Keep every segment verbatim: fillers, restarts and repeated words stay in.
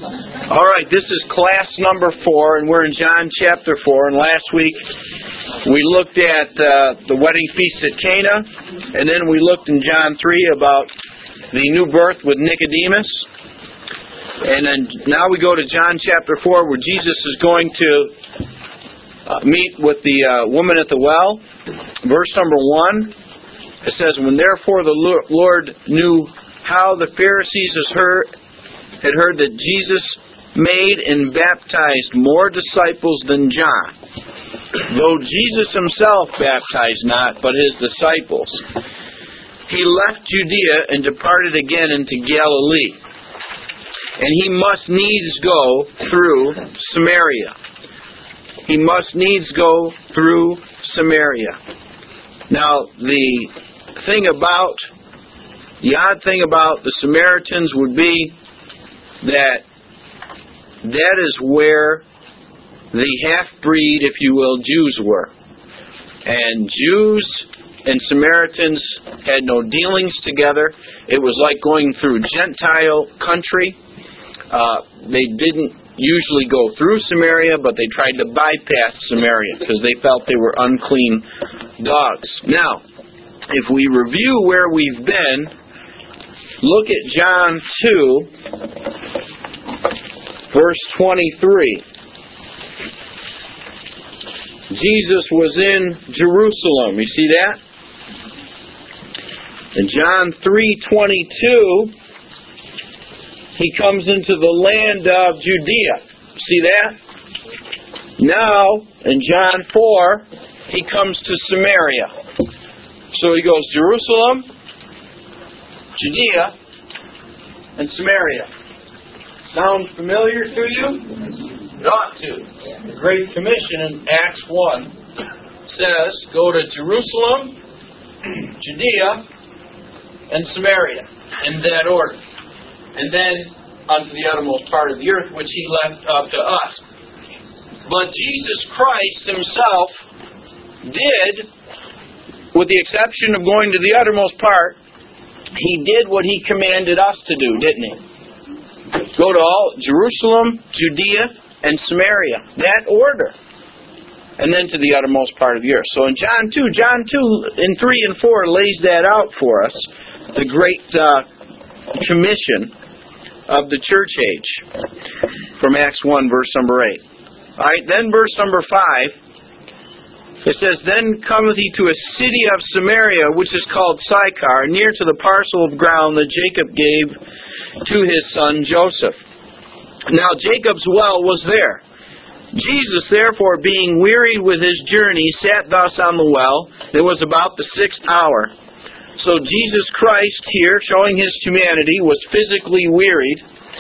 All right, this is class number four, and we're in John chapter four. And last week we looked at uh, the wedding feast at Cana, and then we looked in John three about the new birth with Nicodemus. And then now we go to John chapter four, where Jesus is going to uh, meet with the uh, woman at the well. Verse number one, it says, "When therefore the Lord knew how the Pharisees had heard, had heard that Jesus made and baptized more disciples than John, though Jesus himself baptized not, but his disciples, he left Judea and departed again into Galilee. And he must needs go through Samaria. He must needs go through Samaria." Now, the thing about, the odd thing about the Samaritans would be that that is where the half-breed, if you will, Jews were. And Jews and Samaritans had no dealings together. It was like going through Gentile country. Uh, they didn't usually go through Samaria, but they tried to bypass Samaria because they felt they were unclean dogs. Now, if we review where we've been, look at John two, verse twenty-three. Jesus was in Jerusalem. You see that? In John three twenty-two, he comes into the land of Judea. See that? Now, in John four, he comes to Samaria. So he goes Jerusalem, Judea, and Samaria. Sound familiar to you? It ought to. The Great Commission in Acts one says, go to Jerusalem, Judea, and Samaria, in that order. And then unto the uttermost part of the earth, which he left up to us. But Jesus Christ himself did, with the exception of going to the uttermost part, he did what he commanded us to do, didn't he? Go to all Jerusalem, Judea, and Samaria. That order. And then to the uttermost part of the earth. So in John two, John two in three and four lays that out for us. The great uh, commission of the church age. From Acts one, verse number eight. Alright, then verse number five. It says, "Then cometh he to a city of Samaria, which is called Sychar, near to the parcel of ground that Jacob gave to his son Joseph. Now Jacob's well was there. Jesus, therefore, being wearied with his journey, sat thus on the well. It was about the sixth hour." So Jesus Christ here, showing his humanity, was physically wearied.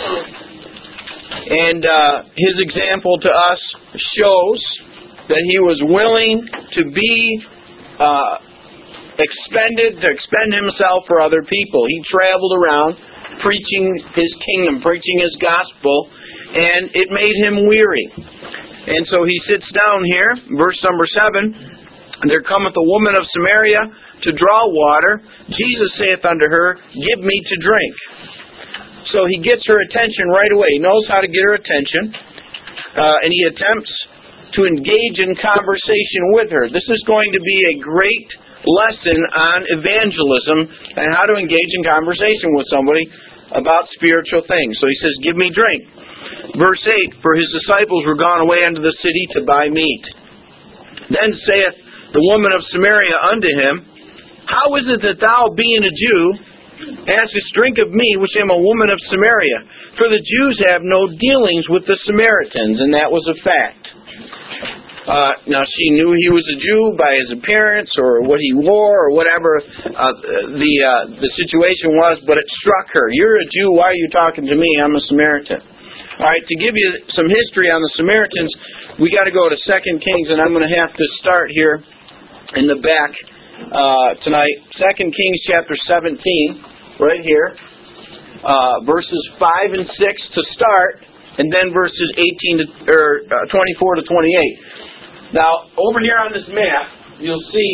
And uh, his example to us shows that he was willing to be uh, expended, to expend himself for other people. He traveled around preaching his kingdom, preaching his gospel, and it made him weary. And so he sits down here, verse number seven, "And there cometh a woman of Samaria to draw water. Jesus saith unto her, Give me to drink." So he gets her attention right away. He knows how to get her attention, uh, and he attempts to engage in conversation with her. This is going to be a great lesson on evangelism and how to engage in conversation with somebody about spiritual things. So he says, "Give me drink." Verse eight, "For his disciples were gone away unto the city to buy meat. Then saith the woman of Samaria unto him, How is it that thou, being a Jew, askest drink of me, which am a woman of Samaria? For the Jews have no dealings with the Samaritans." And that was a fact. Uh, now, she knew he was a Jew by his appearance or what he wore or whatever uh, the uh, the situation was, but it struck her. "You're a Jew, why are you talking to me? I'm a Samaritan." All right, to give you some history on the Samaritans, we got to go to Second Kings, and I'm going to have to start here in the back uh, tonight. Second Kings chapter seventeen, right here, uh, verses five and six to start, and then verses eighteen to or uh, twenty-four to twenty-eight. Now, over here on this map, you'll see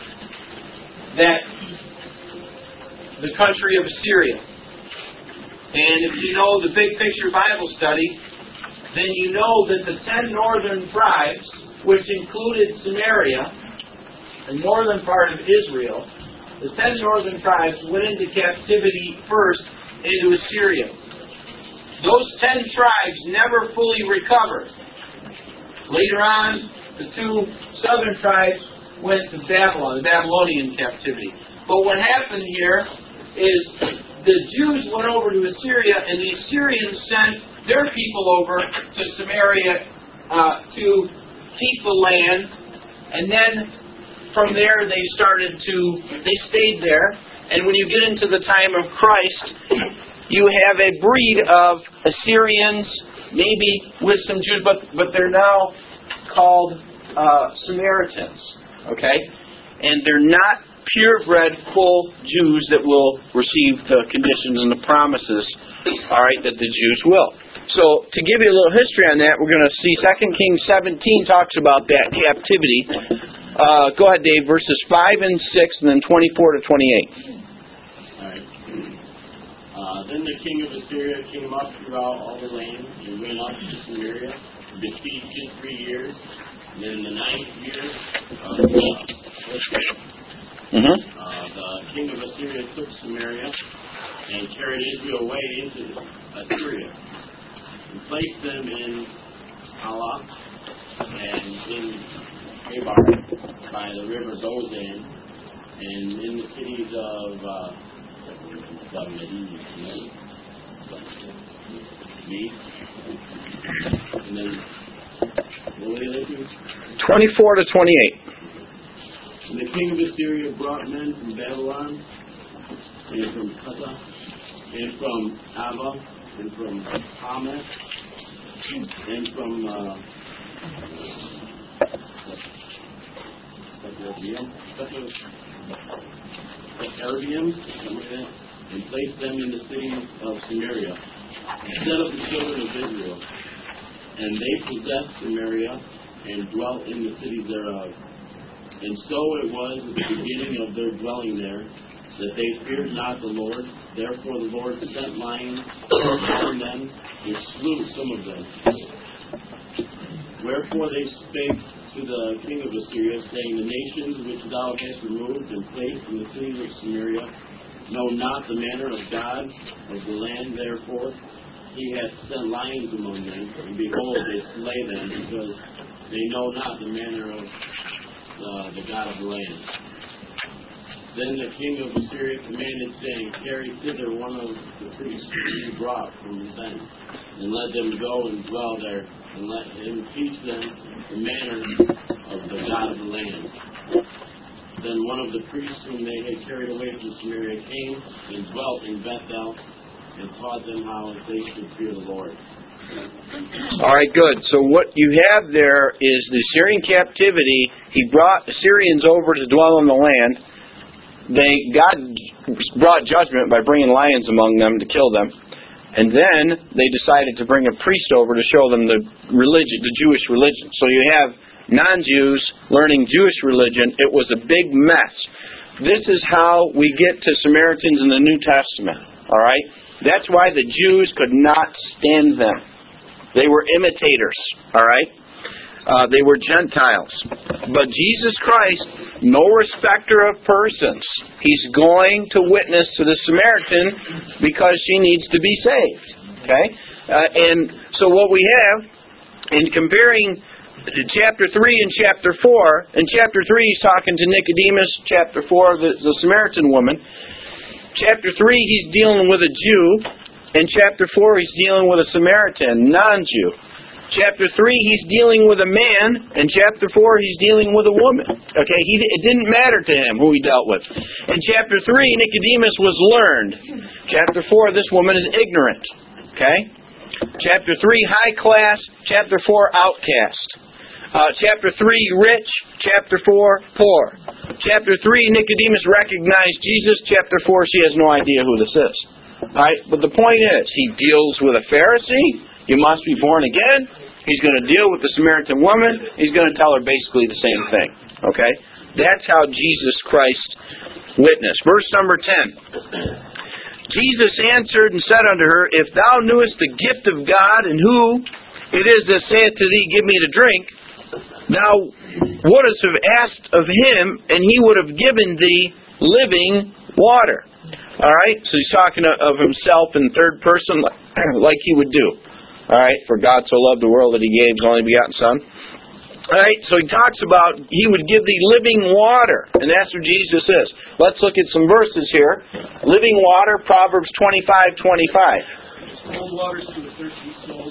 that the country of Assyria. And if you know the big picture Bible study, then you know that the ten northern tribes, which included Samaria, the northern part of Israel, the ten northern tribes went into captivity first into Assyria. Those ten tribes never fully recovered. Later on, the two southern tribes went to Babylon, the Babylonian captivity. But what happened here is the Jews went over to Assyria, and the Assyrians sent their people over to Samaria uh, to keep the land, and then from there they started to, they stayed there, and when you get into the time of Christ, you have a breed of Assyrians, maybe with some Jews, but, but they're now called uh, Samaritans, okay? And they're not purebred, full Jews that will receive the conditions and the promises, all right, that the Jews will. So, to give you a little history on that, we're going to see Second Kings seventeen talks about that captivity. Uh, go ahead, Dave, verses five and six, and then twenty-four to twenty-eight. All right. Uh, then the king of Assyria came up throughout all the land and went up to Samaria and besieged it three years. And then the ninth year of the Mm-hmm. Uh, the king of Assyria took Samaria and carried Israel away into Assyria and placed them in Halah and in Abar by the river Gozan and in the cities of uh, the Medes, and then what were they do? twenty-four to twenty-eight. And the king of Assyria brought men from Babylon, and from Cutha, and from Ava, and from Hamath, and from uh, Arabians, and placed them in the cities of Samaria, instead of the children of Israel. And they possessed Samaria, and dwelt in the cities thereof. And so it was at the beginning of their dwelling there, that they feared not the Lord. Therefore the Lord sent lions among them, and slew some of them. Wherefore they spake to the king of Assyria, saying, the nations which thou hast removed and placed in the cities of Samaria know not the manner of God of the land. Therefore he hath sent lions among them, and behold, they slay them, because they know not the manner of Uh, the God of the land. Then the king of Assyria commanded, saying, carry thither one of the priests who brought from thence, and let them go and dwell there, and let him teach them the manner of the God of the land. Then one of the priests whom they had carried away from Samaria came and dwelt in Bethel, and taught them how they should fear the Lord. All right, good. So what you have there is the Assyrian captivity. He brought Assyrians over to dwell on the land. They God brought judgment by bringing lions among them to kill them. And then they decided to bring a priest over to show them the religion, the Jewish religion. So you have non-Jews learning Jewish religion. It was a big mess. This is how we get to Samaritans in the New Testament. All right? That's why the Jews could not stand them. They were imitators, all right? Uh, they were Gentiles. But Jesus Christ, no respecter of persons. He's going to witness to the Samaritan because she needs to be saved, okay? Uh, and so what we have, in comparing chapter three and chapter four, in chapter three he's talking to Nicodemus, chapter four, the, the Samaritan woman. Chapter three, he's dealing with a Jew. In chapter four, he's dealing with a Samaritan, non-Jew. Chapter three, he's dealing with a man. In chapter four, he's dealing with a woman. Okay, he, it didn't matter to him who he dealt with. In chapter three, Nicodemus was learned. Chapter four, this woman is ignorant. Okay? Chapter three, high class. Chapter four, outcast. Uh, chapter three, rich. Chapter four, poor. Chapter three, Nicodemus recognized Jesus. Chapter four, she has no idea who this is. All right? But the point is, he deals with a Pharisee. You must be born again. He's going to deal with the Samaritan woman. He's going to tell her basically the same thing. Okay? That's how Jesus Christ witnessed. Verse number ten. Jesus answered and said unto her, If thou knewest the gift of God, and who it is that saith to thee, Give me to drink, thou wouldst have asked of him, and he would have given thee living water. Alright, so he's talking of himself in third person, like he would do. Alright, for God so loved the world that he gave his only begotten Son. Alright, so he talks about he would give thee living water, and that's what Jesus is. Let's look at some verses here. Living water, Proverbs twenty-five twenty-five. Cold waters to a thirsty soul.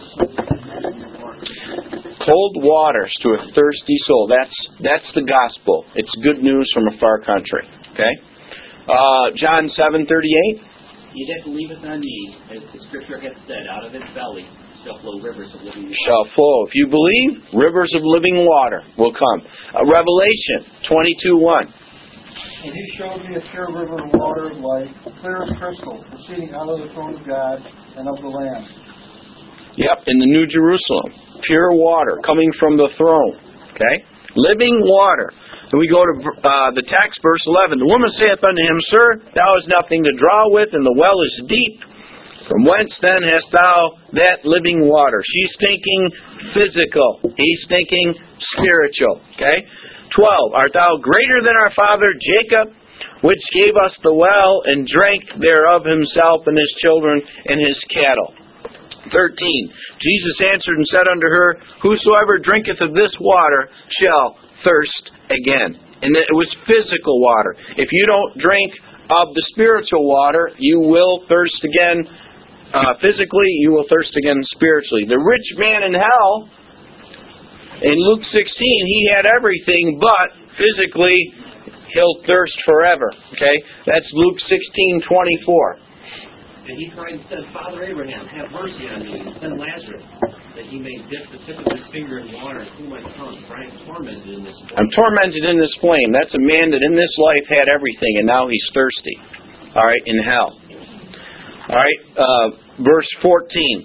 Cold waters to a thirsty soul. That's that's the gospel. It's good news from a far country. Okay? Uh, John seven thirty-eight. He that believeth on me, as the Scripture hath said, out of his belly shall flow rivers of living water. Shall flow. If you believe, rivers of living water will come. Uh, Revelation twenty-two one. And he showed me a pure river of water of life, clear as crystal, proceeding out of the throne of God and of the Lamb. Yep, in the New Jerusalem. Pure water coming from the throne. Okay? Living water. And we go to uh, the text, verse eleven. The woman saith unto him, Sir, thou hast nothing to draw with, and the well is deep. From whence then hast thou that living water? She's thinking physical. He's thinking spiritual. Okay? twelve. Art thou greater than our father Jacob, which gave us the well, and drank thereof himself and his children and his cattle? thirteen. Jesus answered and said unto her, Whosoever drinketh of this water shall thirst again. And it was physical water. If you don't drink of the spiritual water, you will thirst again uh, physically, you will thirst again spiritually. The rich man in hell, in Luke sixteen, he had everything, but physically he'll thirst forever. Okay? That's Luke sixteen twenty-four. And he cried and said, Father Abraham, have mercy on me, and send Lazarus, that he may dip the tip of his finger in water and cool my tongue, for I am tormented in this flame. I'm tormented in this flame. That's a man that in this life had everything, and now he's thirsty. All right, in hell. All right, uh, verse fourteen.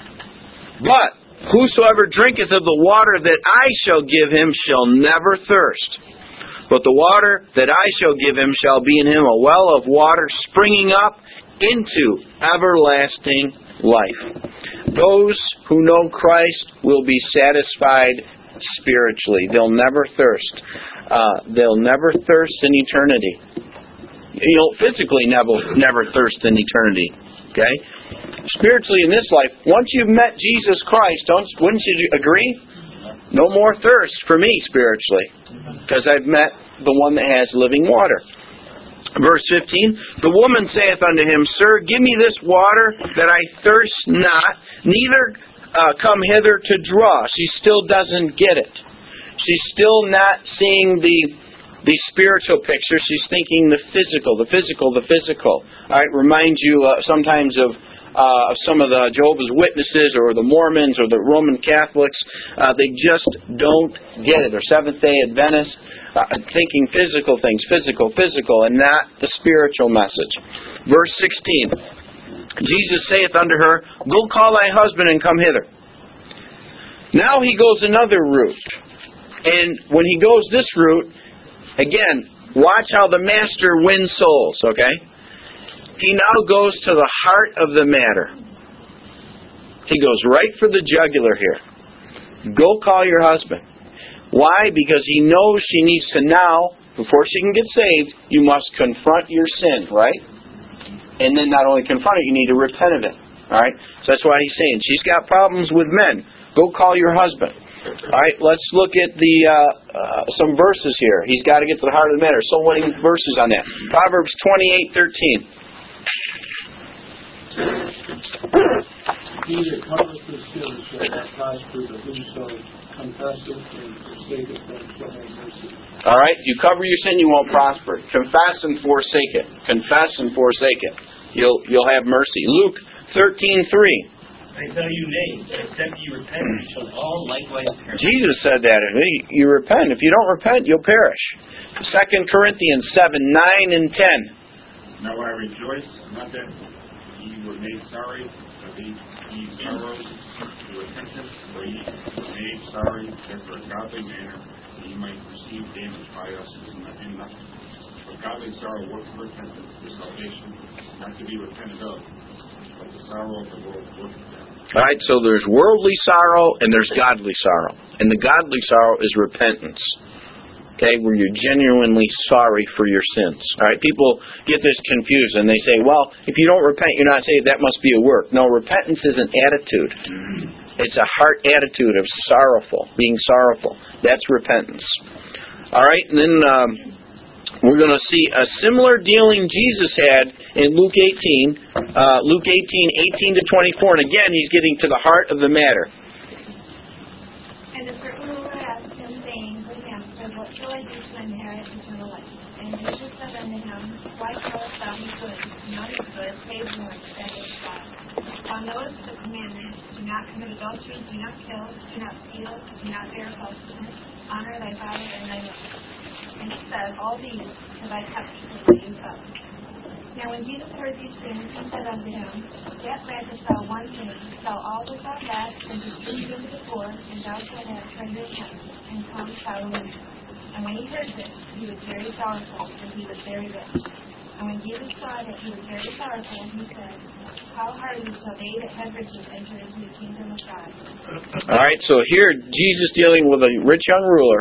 But whosoever drinketh of the water that I shall give him shall never thirst. But the water that I shall give him shall be in him a well of water springing up into everlasting life. Those who know Christ will be satisfied spiritually. They'll never thirst. Uh, they'll never thirst in eternity. You'll physically never, never thirst in eternity. Okay? Spiritually in this life, once you've met Jesus Christ, don't, wouldn't you agree? No more thirst for me spiritually, because I've met the one that has living water. Verse fifteen, the woman saith unto him, Sir, give me this water that I thirst not, neither uh, come hither to draw. She still doesn't get it. She's still not seeing the the spiritual picture. She's thinking the physical, the physical, the physical. All right, reminds you uh, sometimes of uh, some of the Jehovah's Witnesses or the Mormons or the Roman Catholics. Uh, they just don't get it. Or Seventh-day Adventists. Uh, thinking physical things, physical, physical, and not the spiritual message. Verse sixteen, Jesus saith unto her, Go call thy husband and come hither. Now he goes another route. And when he goes this route, again, watch how the master wins souls, okay? He now goes to the heart of the matter. He goes right for the jugular here. Go call your husband. Why? Because he knows she needs to now, before she can get saved, you must confront your sin, right? And then not only confront it, you need to repent of it. Alright? So that's why he's saying, she's got problems with men. Go call your husband. Alright, let's look at the uh, uh, some verses here. He's got to get to the heart of the matter. So many verses on that. Proverbs twenty-eight thirteen. He that covereth his sin shall not prosper, but whoso confesseth and forsaketh them shall have mercy. All right, you cover your sin, you won't prosper. Confess and forsake it. Confess and forsake it. You'll you'll have mercy. Luke thirteen three. I tell you, nay, except ye repent, ye shall all likewise perish. Jesus said that. You repent. If you don't repent, you'll perish. Second Corinthians seven nine and ten. Now I rejoice, not that ye were made sorry, but ye ye sorrows to repentance, for ye were made sorry after a godly manner, that ye might receive damage by us in nothing, but godly sorrow works repentance for salvation, not to be repented of, but the sorrow of the world worketh death. All right, so there's worldly sorrow and there's godly sorrow. And the godly sorrow is repentance. Okay, where you're genuinely sorry for your sins. All right, people get this confused and they say, well, if you don't repent, you're not saved, that must be a work. No, repentance is an attitude. It's a heart attitude of sorrowful, being sorrowful. That's repentance. All right, and then um, we're going to see a similar dealing Jesus had in Luke eighteen, uh, Luke eighteen, eighteen to twenty-four. And again, he's getting to the heart of the matter. And a certain ruler asked him, saying, Good master, what shall I do to inherit eternal life? And Jesus said unto him, Why callest thou me good? None is good, save one, that is God. Thou knowest the commandments: do not commit adultery, do not kill, do not steal, do not bear false witness, honor thy father and thy mother. And he said, All these have I kept faithfully of. Now when Jesus heard these things, he said unto him, Yet lackest thou one thing: sell all that thou hast, and distribute unto the poor, and thou shalt have treasure in heaven, and come follow me. And when he heard this, he was very sorrowful, and he was very rich. And when Jesus saw that he was very sorrowful, he said, How hardly shall they that have riches enter into the kingdom of God? All right, so here Jesus dealing with a rich young ruler.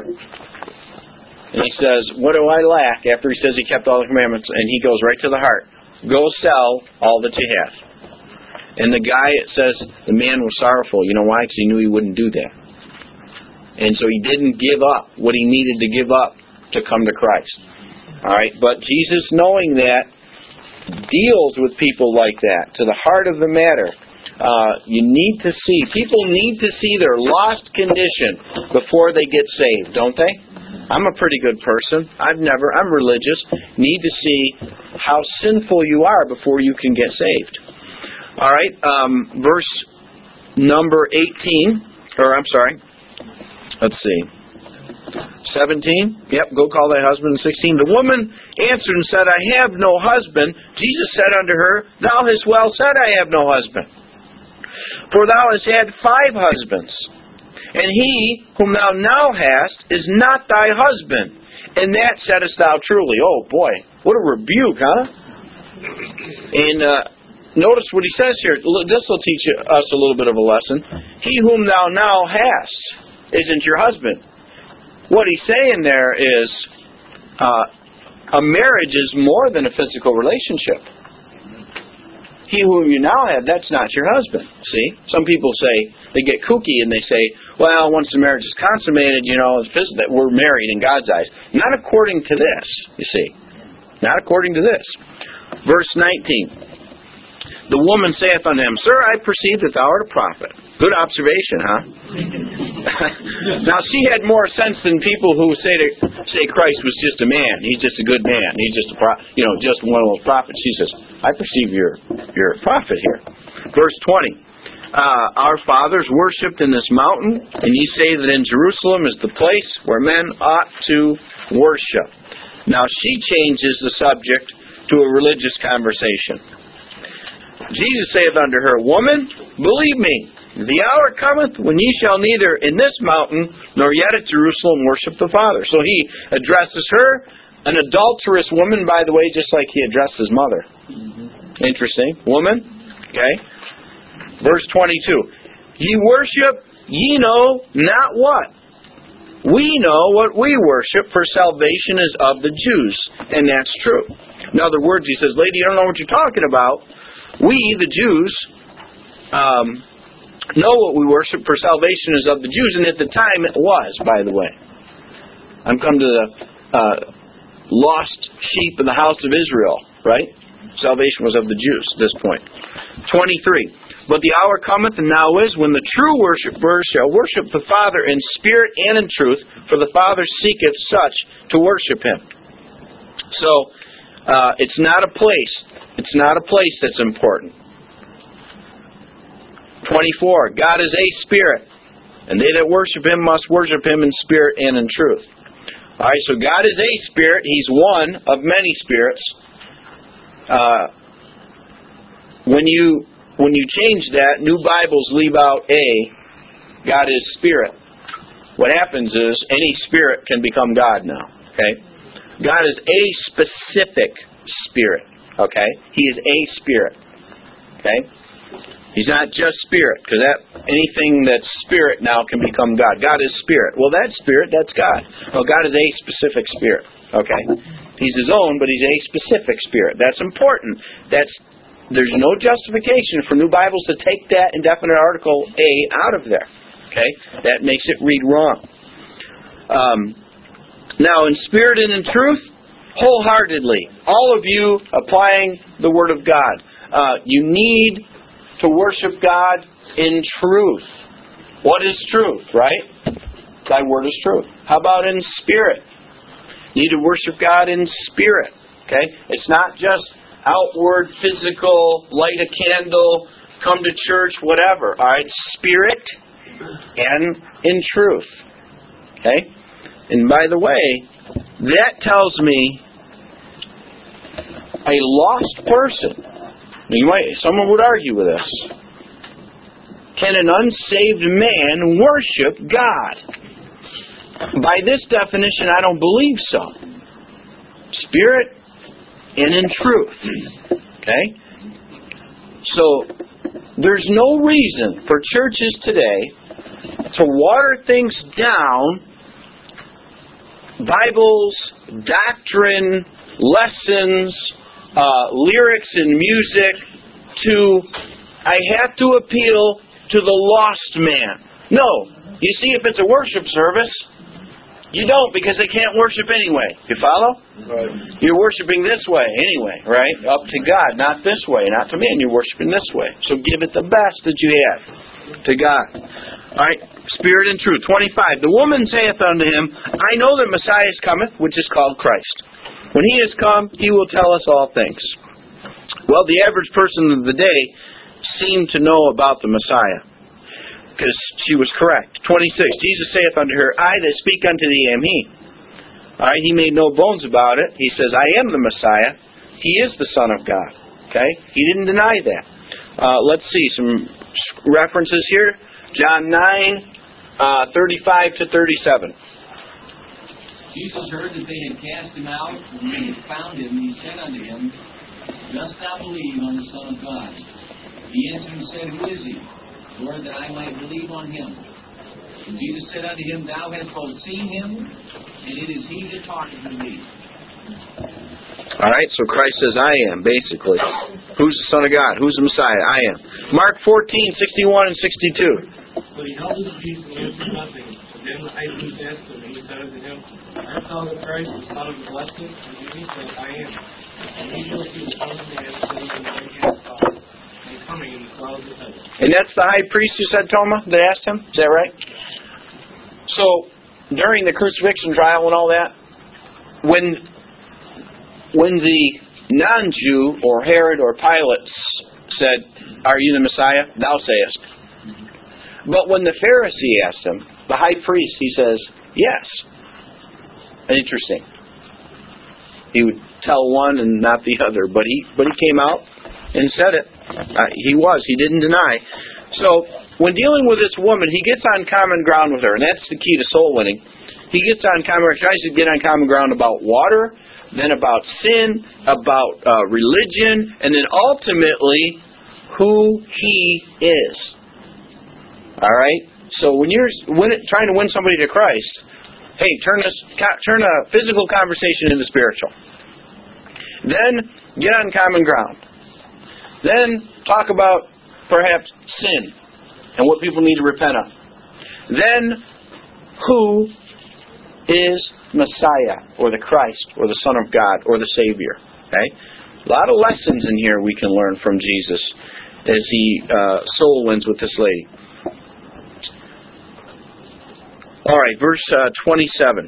And he says, what do I lack? After he says he kept all the commandments, and he goes right to the heart. Go sell all that you have. And the guy, it says, the man was sorrowful. You know why? Because he knew he wouldn't do that. And so he didn't give up what he needed to give up to come to Christ. All right, but Jesus, knowing that, deals with people like that, to the heart of the matter. Uh, you need to see, people need to see their lost condition before they get saved, don't they? I'm a pretty good person. I've never, I'm religious. Need to see how sinful you are before you can get saved. All right, um, verse number eighteen, or I'm sorry, let's see, seventeen. Yep, go call thy husband. sixteen. The woman answered and said, I have no husband. Jesus said unto her, Thou hast well said, I have no husband. For thou hast had five husbands, and he whom thou now hast is not thy husband. And that saidst thou truly. Oh boy, what a rebuke, huh? And uh, notice what he says here. This will teach us a little bit of a lesson. He whom thou now hast isn't your husband. What he's saying there is uh, a marriage is more than a physical relationship. He whom you now have, that's not your husband. See? Some people say, they get kooky and they say, well, once the marriage is consummated, you know, it's that we're married in God's eyes. Not according to this, you see. Not according to this. Verse nineteen. The woman saith unto him, Sir, I perceive that thou art a prophet. Good observation, huh? Now, she had more sense than people who say to, say Christ was just a man. He's just a good man. He's just a pro, you know, just one of those prophets. She says, I perceive you're you're a prophet here. Verse twenty. Uh, our fathers worshipped in this mountain, and ye say that in Jerusalem is the place where men ought to worship. Now she changes the subject to a religious conversation. Jesus saith unto her, Woman, believe me, the hour cometh when ye shall neither in this mountain nor yet at Jerusalem worship the Father. So he addresses her, an adulterous woman, by the way, just like he addressed his mother. Mm-hmm. Interesting. Woman, okay. Verse twenty-two. Ye worship, ye know not what. We know what we worship, for salvation is of the Jews. And that's true. In other words, he says, Lady, you don't know what you're talking about. We, the Jews, um, know what we worship, for salvation is of the Jews. And at the time it was, by the way. I'm come to the uh, lost sheep in the house of Israel, right? Salvation was of the Jews at this point. twenty-three. But the hour cometh, and now is, when the true worshippers shall worship the Father in spirit and in truth, for the Father seeketh such to worship Him. So, uh, it's not a place. It's not a place that's important. twenty-four. God is a spirit, and they that worship Him must worship Him in spirit and in truth. Alright, so God is a spirit. He's one of many spirits. Uh, when you when you change that, New Bibles leave out a, God is spirit. What happens is any spirit can become God now. Okay? God is a specific spirit. Okay? He is a spirit. Okay? He's not just spirit, because that anything that's spirit now can become God. God is spirit. Well, that's spirit, that's God. Well, God is a specific spirit. Okay? He's His own, but He's a specific spirit. That's important. That's There's no justification for New Bibles to take that indefinite article a out of there. Okay? That makes it read wrong. Um, now, in spirit and in truth, wholeheartedly, all of you applying the Word of God, uh, you need to worship God in truth. What is truth, right? Thy Word is truth. How about in spirit? You need to worship God in spirit. Okay? It's not just outward, physical, light a candle, come to church, whatever. All right? Spirit and in truth. Okay? And by the way, that tells me a lost person, you might, someone would argue with this, can an unsaved man worship God? By this definition, I don't believe so. Spirit and in truth. Okay? So, there's no reason for churches today to water things down, Bibles, doctrine, lessons, uh, lyrics and music, to, I have to appeal to the lost man. No. You see, if it's a worship service, you don't, because they can't worship anyway. You follow? Right. You're worshiping this way anyway, right? Up to God, not this way, not to man. You're worshiping this way. So give it the best that you have to God. All right, spirit and truth. twenty-five. The woman saith unto him, I know that Messiah cometh, which is called Christ. When He is come, He will tell us all things. Well, the average person of the day seemed to know about the Messiah, because she was correct. twenty-six. Jesus saith unto her, I that speak unto thee am He. All right, He made no bones about it. He says, I am the Messiah. He is the Son of God. Okay? He didn't deny that. Uh, let's see some references here. John nine, uh, thirty-five to thirty-seven. Jesus heard that they had cast Him out, and when they had found Him, He said unto him, Dost thou believe on the Son of God? He answered and said, Who is He? Lord, that I might believe on Him. And Jesus said unto him, Thou hast both seen Him, and it is He that talketh with thee. Alright, so Christ says, I am, basically. Who's the Son of God? Who's the Messiah? I am. Mark fourteen, sixty-one and sixty-two. But He held His peace and answered nothing. Then the high priest asked Him, and He said unto him, Art thou the Christ, the Son of the Blessed? And He said, I am. And He shall see the Son of Man sitting on the right hand side, and coming in the clouds of heaven. And that's the high priest who said, Toma, that asked Him? Is that right? So, during the crucifixion trial and all that, when when the non-Jew, or Herod, or Pilate said, Are you the Messiah? Thou sayest. But when the Pharisee asked Him, the high priest, he says, yes. Interesting. He would tell one and not the other, but he but he came out and said it. Uh, he was. He didn't deny. So, when dealing with this woman, he gets on common ground with her, and that's the key to soul winning. He gets on common ground, tries to get on common ground about water, then about sin, about uh, religion, and then ultimately who He is. All right? So when you're win, trying to win somebody to Christ, hey, turn this, turn a physical conversation into spiritual. Then get on common ground. Then talk about perhaps sin and what people need to repent of. Then who is Messiah, or the Christ, or the Son of God, or the Savior? Okay, a lot of lessons in here we can learn from Jesus as He uh, soul wins with this lady. All right, verse uh, twenty-seven.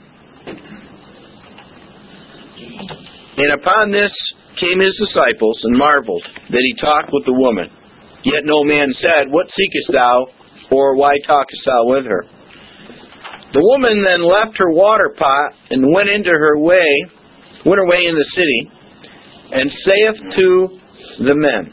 And upon this came His disciples, and marveled that He talked with the woman. Yet no man said, What seekest thou? Or why talkest thou with her? The woman then left her water pot, and went into her way, went her way in the city, and saith to the men.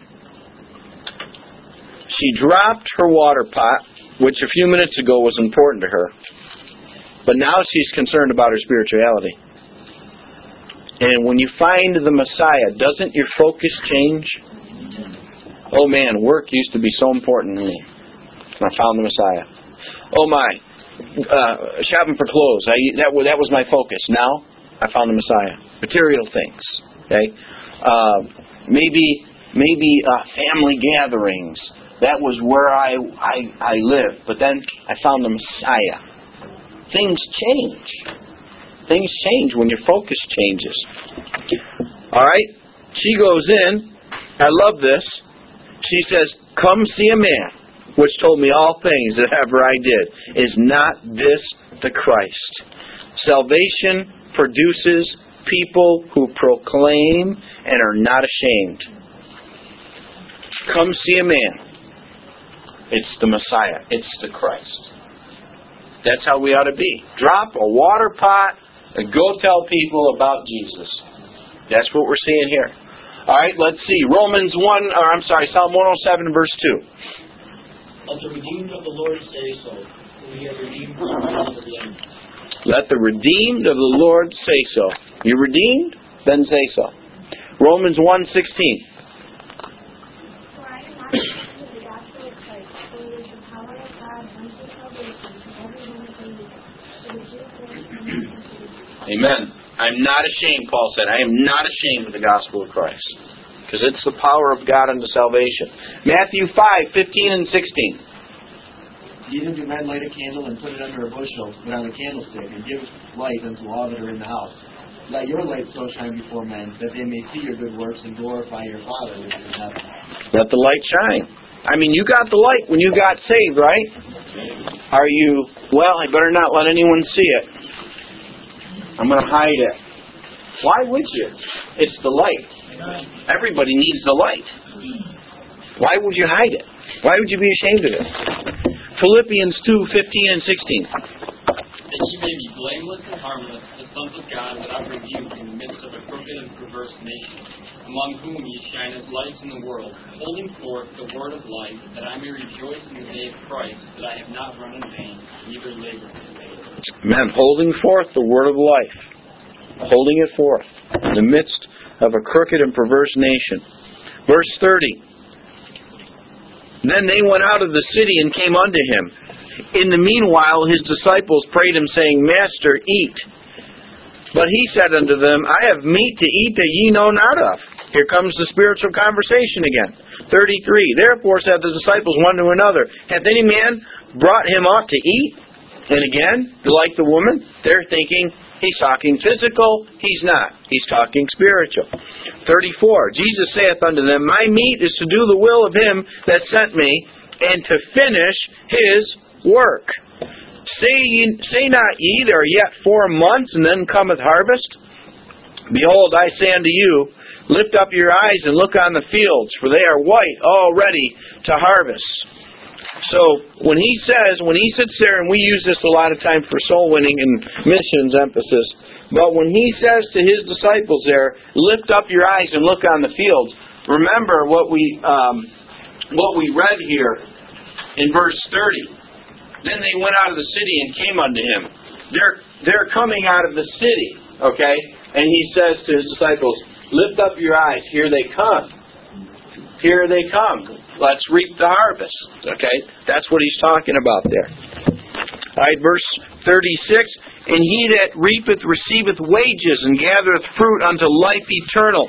She dropped her water pot, which a few minutes ago was important to her. But now she's concerned about her spirituality. And when you find the Messiah, doesn't your focus change? Oh man, work used to be so important to me. And I found the Messiah. Oh my, uh, shopping for clothes. I, that, that was my focus. Now, I found the Messiah. Material things. Okay, uh, maybe maybe uh, family gatherings. That was where I, I I lived. But then I found the Messiah. Things change. Things change when your focus changes. All right, she goes in. I love this. She says, "Come see a man, which told me all things that ever I did. Is not this the Christ?" Salvation produces people who proclaim and are not ashamed. Come see a man. It's the Messiah. It's the Christ. That's how we ought to be. Drop a water pot and go tell people about Jesus. That's what we're seeing here. All right, let's see. Romans one, or I'm sorry, Psalm one oh seven, verse two. Let the redeemed of the Lord say so, whom he has redeemed from the land of the enemy. Let the redeemed of the Lord say so. You redeemed? Then say so. Romans one sixteen. For I am not ashamed of the gospel of Christ, for it is the power of God unto salvation to everyone that believes, to the Jew first and to the Greek. Amen. I'm not ashamed, Paul said. I am not ashamed of the gospel of Christ. Because it's the power of God unto salvation. Matthew five fifteen and sixteen. Even do men light a candle and put it under a bushel, but on a candlestick, and give light unto all that are in the house. Let your light so shine before men, that they may see your good works and glorify your Father which is in heaven. Let the light shine. I mean, you got the light when you got saved, right? Are you, well, I better not let anyone see it. I'm going to hide it. Why would you? It's the light. Everybody needs the light. Why would you hide it? Why would you be ashamed of it? Philippians two fifteen and sixteen. That ye may be blameless and harmless, the sons of God, without rebuke, in the midst of a crooked and perverse nation, among whom ye shine as lights in the world, holding forth the word of life, that I may rejoice in the day of Christ, that I have not run in vain, neither labored in vain. Amen. Holding forth the word of life. Holding it forth in the midst of a crooked and perverse nation. Verse thirty. Then they went out of the city and came unto him. In the meanwhile his disciples prayed him, saying, Master, eat. But he said unto them, I have meat to eat that ye know not of. Here comes the spiritual conversation again. thirty-three. Therefore said the disciples one to another, Hath any man brought him aught to eat? And again, like the woman, they're thinking, he's talking physical. He's not. He's talking spiritual. thirty-four. Jesus saith unto them, My meat is to do the will of him that sent me, and to finish his work. Say, ye, say not ye, there are yet four months, and then cometh harvest? Behold, I say unto you, lift up your eyes and look on the fields, for they are white already to harvest. So, when he says, when he sits there, and we use this a lot of time for soul winning and missions emphasis, but when he says to his disciples there, lift up your eyes and look on the fields, remember what we um, what we read here in verse thirty. Then they went out of the city and came unto him. They're, they're coming out of the city, okay? And he says to his disciples, lift up your eyes, here they come. Here they come. Let's reap the harvest. Okay? That's what he's talking about there. Alright, verse thirty-six. And he that reapeth receiveth wages, and gathereth fruit unto life eternal,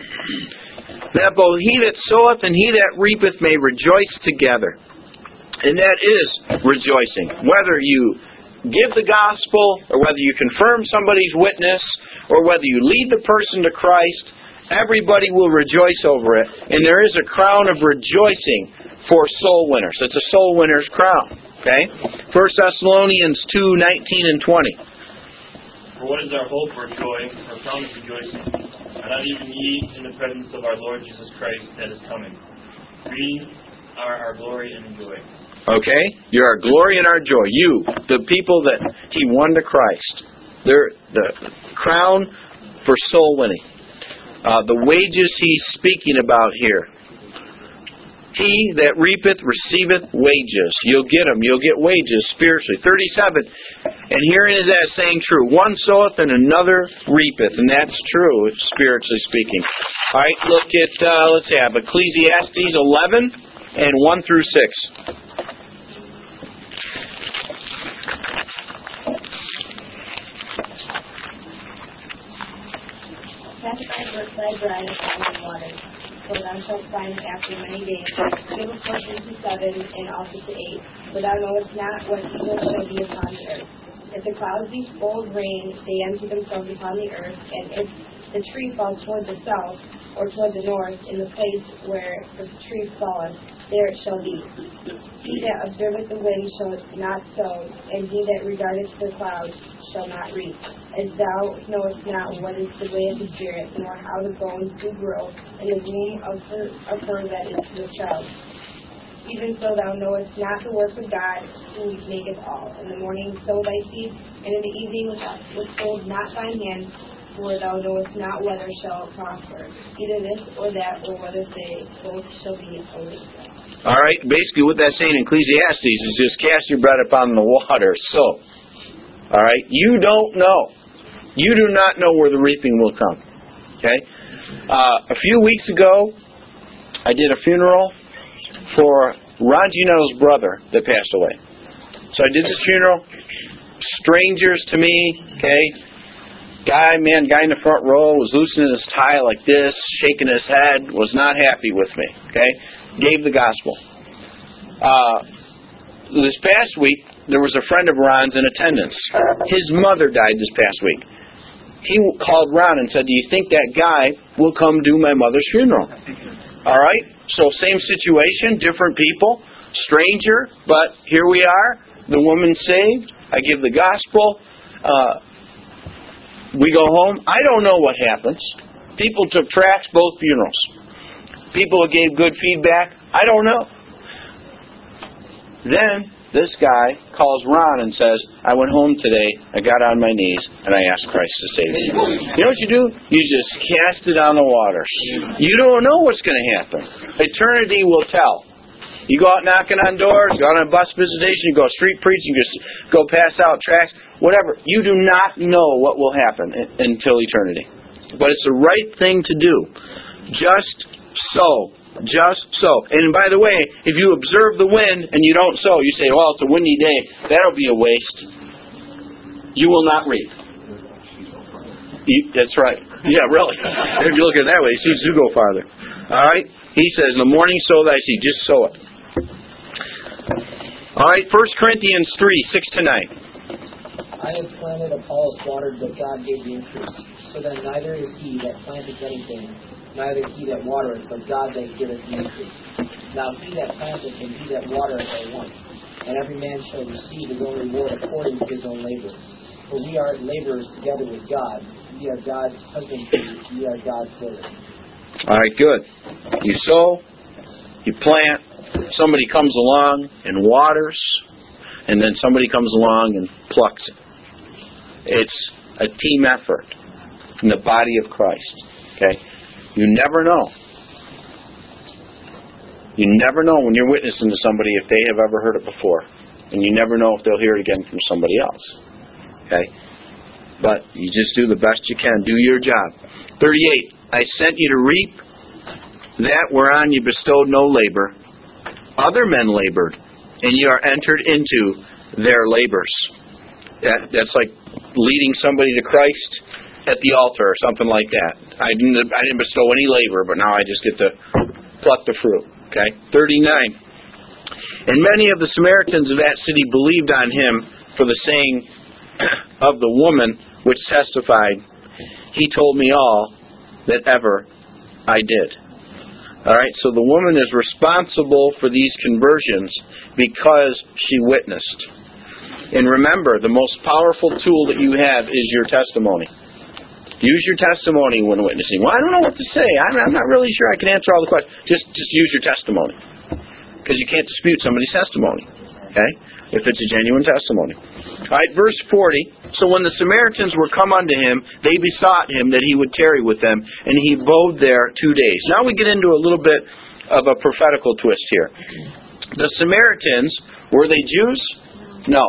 that both he that soweth and he that reapeth may rejoice together. And that is rejoicing. Whether you give the gospel, or whether you confirm somebody's witness, or whether you lead the person to Christ, everybody will rejoice over it. And there is a crown of rejoicing for soul winners. It's a soul winner's crown. Okay? First Thessalonians two nineteen and twenty. For what is our hope or joy, or crown of rejoicing? Are not even ye in the presence of our Lord Jesus Christ that is coming? We are our glory and joy. Okay? You're our glory and our joy. You, the people that he won to Christ. They're the crown for soul winning. Uh, the wages he's speaking about here. He that reapeth receiveth wages. You'll get them. You'll get wages spiritually. thirty-seven. And herein is that saying true. One soweth and another reapeth. And that's true, spiritually speaking. All right, look at, uh, let's have Ecclesiastes eleven and one through six. Cast thy work thy bread upon the waters, for thou shalt find it after many days. Give a portion to seven, and also to eight, for thou knowest not what evil shall be upon the earth. If the clouds be full of rain, they empty themselves upon the earth, and if the tree falls toward the south, or toward the north, in the place where the tree falleth, there it shall be. He that observeth the wind shall not sow, and he that regardeth the clouds shall not reap. As thou knowest not what is the way of the Spirit, nor how the bones do grow in the womb of her, of her that is with child. Even so thou knowest not the work of God, who maketh all. In the morning sow thy seed, and in the evening withhold not thine hand, for thou knowest not whether shall prosper, either this or that, or whether they both shall be holy. All right, basically what that's saying in Ecclesiastes is just cast your bread upon the water. So, all right, you don't know. You do not know where the reaping will come. Okay? Uh, a few weeks ago, I did a funeral for Ron Ginetto's brother that passed away. So I did this funeral. Strangers to me, okay? Guy, man, guy in the front row was loosening his tie like this, shaking his head, was not happy with me, okay? Gave the gospel. Uh, this past week, there was a friend of Ron's in attendance. His mother died this past week. He called Ron and said, do you think that guy will come do my mother's funeral? All right? So same situation, different people, stranger, but here we are. The woman's saved. I give the gospel. Uh, we go home. I don't know what happens. People took tracts both funerals. People gave good feedback. I don't know. Then this guy calls Ron and says, I went home today, I got on my knees, and I asked Christ to save me. You know what you do? You just cast it on the waters. You don't know what's going to happen. Eternity will tell. You go out knocking on doors, go out on a bus visitation, you go street preaching, you just go pass out tracts, whatever. You do not know what will happen until eternity. But it's the right thing to do. Just sow. Just sow. And by the way, if you observe the wind and you don't sow, you say, well, it's a windy day. That'll be a waste. You will not reap. You, that's right. Yeah, really. If you look at it that way, seeds do go farther. All right? He says, in the morning sow thy seed. Just sow it. All right, First Corinthians three, six to nine. I have planted, Apollos watered, but God gave the increase. So then neither is he that planteth anything, neither he that watereth, but God that giveth the increase. Now he that planteth and he that watereth are one, and every man shall receive his own reward according to his own labor. For we are laborers together with God. We are God's husbandry, we are God's builder. All right, good. You sow, you plant, somebody comes along and waters, and then somebody comes along and plucks it. It's a team effort in the body of Christ. Okay? You never know. You never know when you're witnessing to somebody if they have ever heard it before. And you never know if they'll hear it again from somebody else. Okay? But you just do the best you can. Do your job. thirty-eight. I sent you to reap that whereon you bestowed no labor. Other men labored, and you are entered into their labors. That, that's like leading somebody to Christ at the altar or something like that. I didn't, I didn't bestow any labor, but now I just get to pluck the fruit. Okay, thirty-nine. And many of the Samaritans of that city believed on him for the saying of the woman which testified, he told me all that ever I did. All right, so the woman is responsible for these conversions because she witnessed. And remember, the most powerful tool that you have is your testimony. Use your testimony when witnessing. Well, I don't know what to say. I'm, I'm not really sure I can answer all the questions. Just, just use your testimony. Because you can't dispute somebody's testimony. Okay? If it's a genuine testimony. All right, verse forty. So when the Samaritans were come unto him, they besought him that he would tarry with them, and he abode there two days. Now we get into a little bit of a prophetical twist here. The Samaritans, were they Jews? No.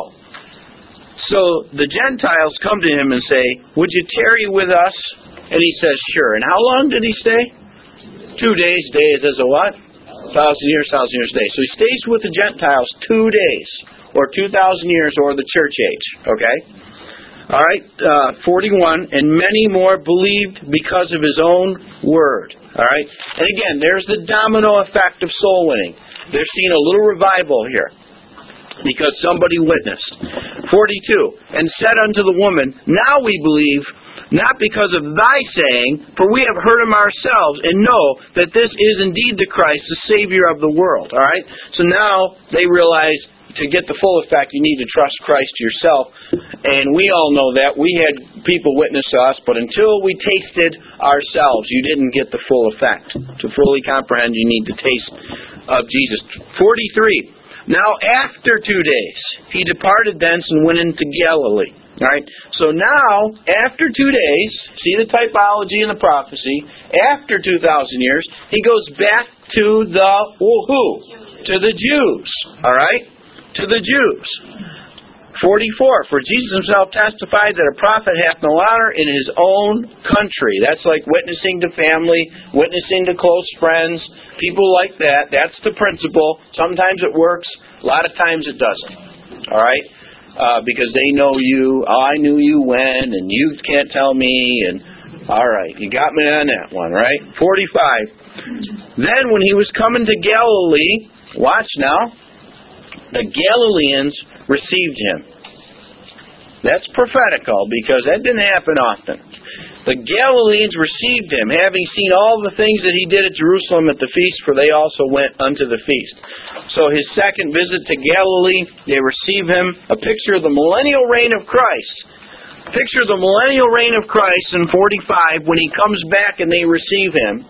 So the Gentiles come to him and say, would you tarry with us? And he says, sure. And how long did he stay? Two days. Days as a what? Thousand years, thousand years a day. So he stays with the Gentiles two days, or two thousand years, or the church age. Okay? All right, uh, forty-one, and many more believed because of his own word. All right? And again, there's the domino effect of soul winning. They're seeing a little revival here because somebody witnessed. forty-two, and said unto the woman, now we believe, not because of thy saying, for we have heard him ourselves, and know that this is indeed the Christ, the Savior of the world. All right? So now they realize, to get the full effect, you need to trust Christ yourself. And we all know that. We had people witness to us, but until we tasted ourselves, you didn't get the full effect. To fully comprehend, you need to taste of Jesus. forty-three. Now after two days, he departed thence and went into Galilee. All right. So now, after two days, see the typology and the prophecy, after two thousand years, he goes back to the who? To the Jews. All right? To the Jews. forty-four. For Jesus himself testified that a prophet hath no honor in his own country. That's like witnessing to family, witnessing to close friends, people like that. That's the principle. Sometimes it works. A lot of times it doesn't. All right? Uh, because they know you. Oh, I knew you when, and you can't tell me. And all right, you got me on that one, right? forty-five. Then when he was coming to Galilee, watch now, the Galileans received him. That's prophetical because that didn't happen often. The Galileans received him, having seen all the things that he did at Jerusalem at the feast, for they also went unto the feast. So his second visit to Galilee, they receive him, a picture of the millennial reign of Christ. Picture of the millennial reign of Christ in forty-five when he comes back and they receive him.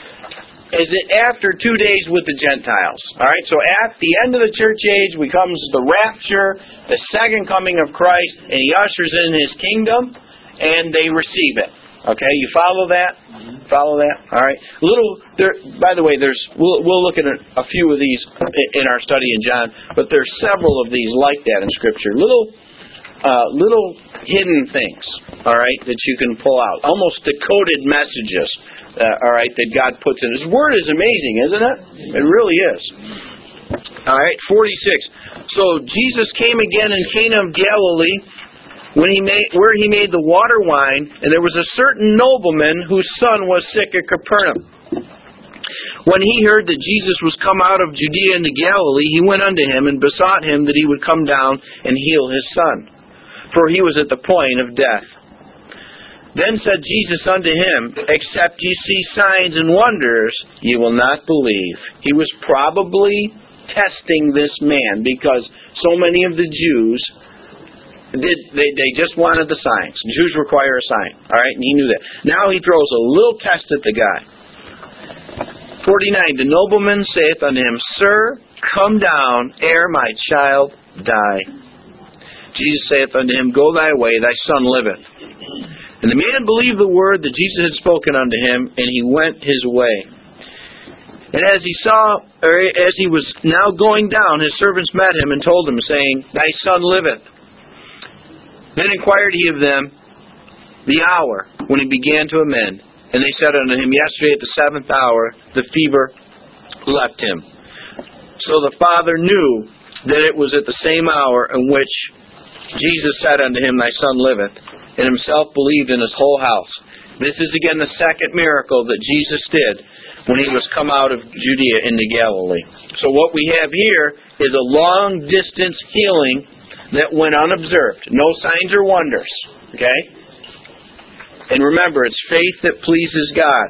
Is it after two days with the Gentiles? All right, so at the end of the church age becomes the rapture, the second coming of Christ, and he ushers in his kingdom, and they receive it. Okay, you follow that? Mm-hmm. Follow that? All right. Little. There. By the way, there's. We'll we'll look at a few of these in our study in John, but there's several of these like that in Scripture. Little, uh, little hidden things. All right, that you can pull out, almost decoded messages. Uh, all right, that God puts in. His Word is amazing, isn't it? It really is. All right, forty-six. So Jesus came again in Cana of Galilee, when he made, where he made the water wine, and there was a certain nobleman whose son was sick at Capernaum. When he heard that Jesus was come out of Judea into Galilee, he went unto him and besought him that he would come down and heal his son, for he was at the point of death. Then said Jesus unto him, except ye see signs and wonders, ye will not believe. He was probably testing this man because so many of the Jews did they, they just wanted the signs. Jews require a sign. All right, and he knew that. Now he throws a little test at the guy. forty-nine. The nobleman saith unto him, Sir, come down ere my child die. Jesus saith unto him, Go thy way, thy son liveth. And the man believed the word that Jesus had spoken unto him, and he went his way. And as he saw, or as he was now going down, his servants met him and told him, saying, Thy son liveth. Then inquired he of them the hour when he began to amend. And they said unto him, Yesterday at the seventh hour the fever left him. So the father knew that it was at the same hour in which Jesus said unto him, Thy son liveth, and himself believed in his whole house. This is again the second miracle that Jesus did when he was come out of Judea into Galilee. So what we have here is a long distance healing that went unobserved. No signs or wonders. Okay? And remember, it's faith that pleases God.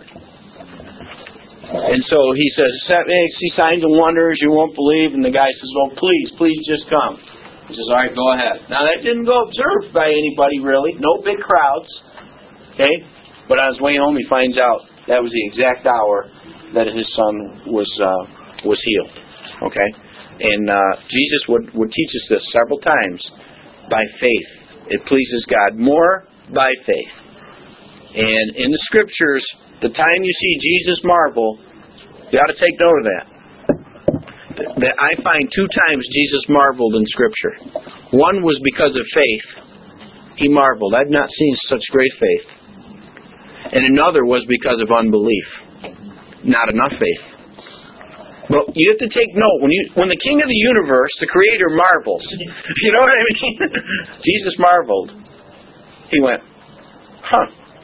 And so he says, see signs and wonders, you won't believe. And the guy says, well, please, please just come. He says, all right, go ahead. Now, that didn't go observed by anybody, really. No big crowds. Okay? But on his way home, he finds out that was the exact hour that his son was uh, was healed. Okay? And uh, Jesus would, would teach us this several times. By faith. It pleases God more by faith. And in the Scriptures, the time you see Jesus marvel You ought to take note of that. That I find two times Jesus marveled in Scripture. One was because of faith. He marveled. I've not seen such great faith. And another was because of unbelief. Not enough faith. But you have to take note, when you when the King of the universe, the Creator, marvels, you know what I mean? Jesus marveled. He went, huh.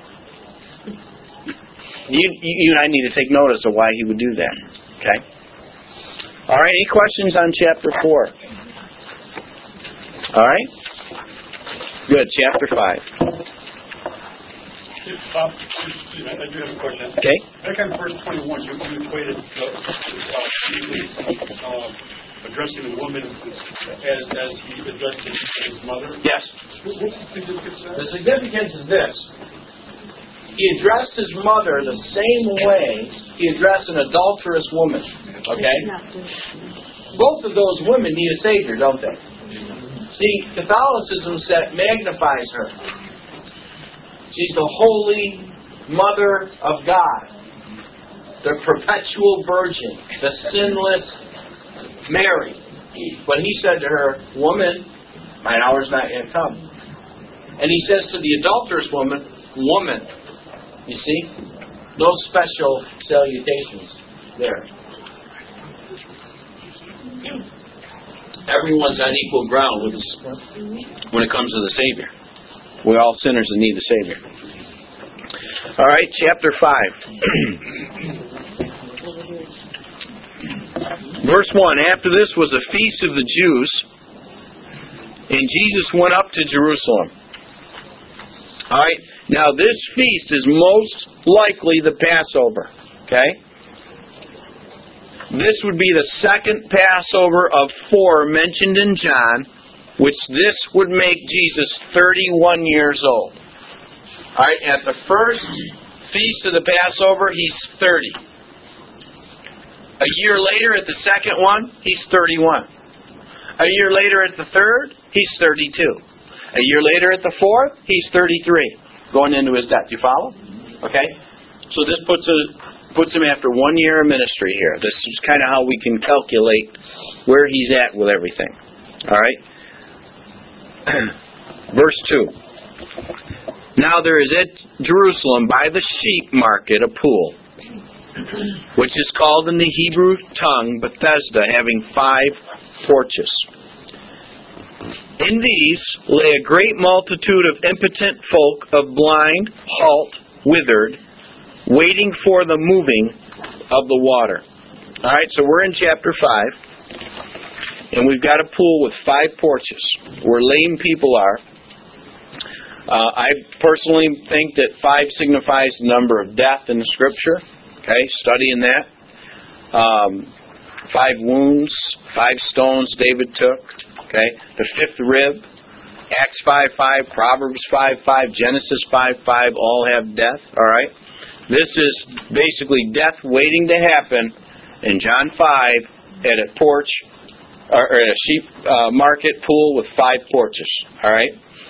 You, you and I need to take notice of why He would do that. Okay? All right, any questions on chapter four? All right? Good, chapter five. Uh, I do have a question. Okay. Back on verse twenty-one, you, you equated uh, uh, uh, addressing the woman as, as he addressed his mother. Yes. What's the significance of that? The significance is this. He addressed his mother the same way he addressed an adulterous woman. Okay? Both of those women need a Savior, don't they? See, Catholicism set magnifies her. She's the holy Mother of God, the perpetual virgin, the sinless Mary. But he said to her, woman, mine hour is not yet come. And he says to the adulterous woman, woman. You see? No special salutations there. Everyone's on equal ground with us when it comes to the Savior. We're all sinners and need the Savior. All right, chapter five. Verse one, after this was a feast of the Jews, and Jesus went up to Jerusalem. All right, now this feast is most likely the Passover. Okay? This would be the second Passover of four mentioned in John, which this would make Jesus thirty-one years old. All right, at the first feast of the Passover, he's thirty. A year later, at the second one, he's thirty-one. A year later, at the third, he's thirty-two. A year later, at the fourth, he's thirty-three, going into his death. You follow? Okay? So this puts a, puts him after one year of ministry here. This is kind of how we can calculate where he's at with everything. All right? Verse two. Now there is at Jerusalem by the sheep market a pool, which is called in the Hebrew tongue Bethesda, having five porches. In these lay a great multitude of impotent folk, of blind, halt, withered, waiting for the moving of the water. All right, so we're in chapter five, and we've got a pool with five porches where lame people are. Uh, I personally think that five signifies the number of death in the Scripture. Okay, studying that. Um, five wounds, five stones David took. Okay, the fifth rib. Acts five five, Proverbs five five, Genesis five five, all have death. All right, this is basically death waiting to happen in John five at a porch or at a sheep uh, market pool with five porches. All right.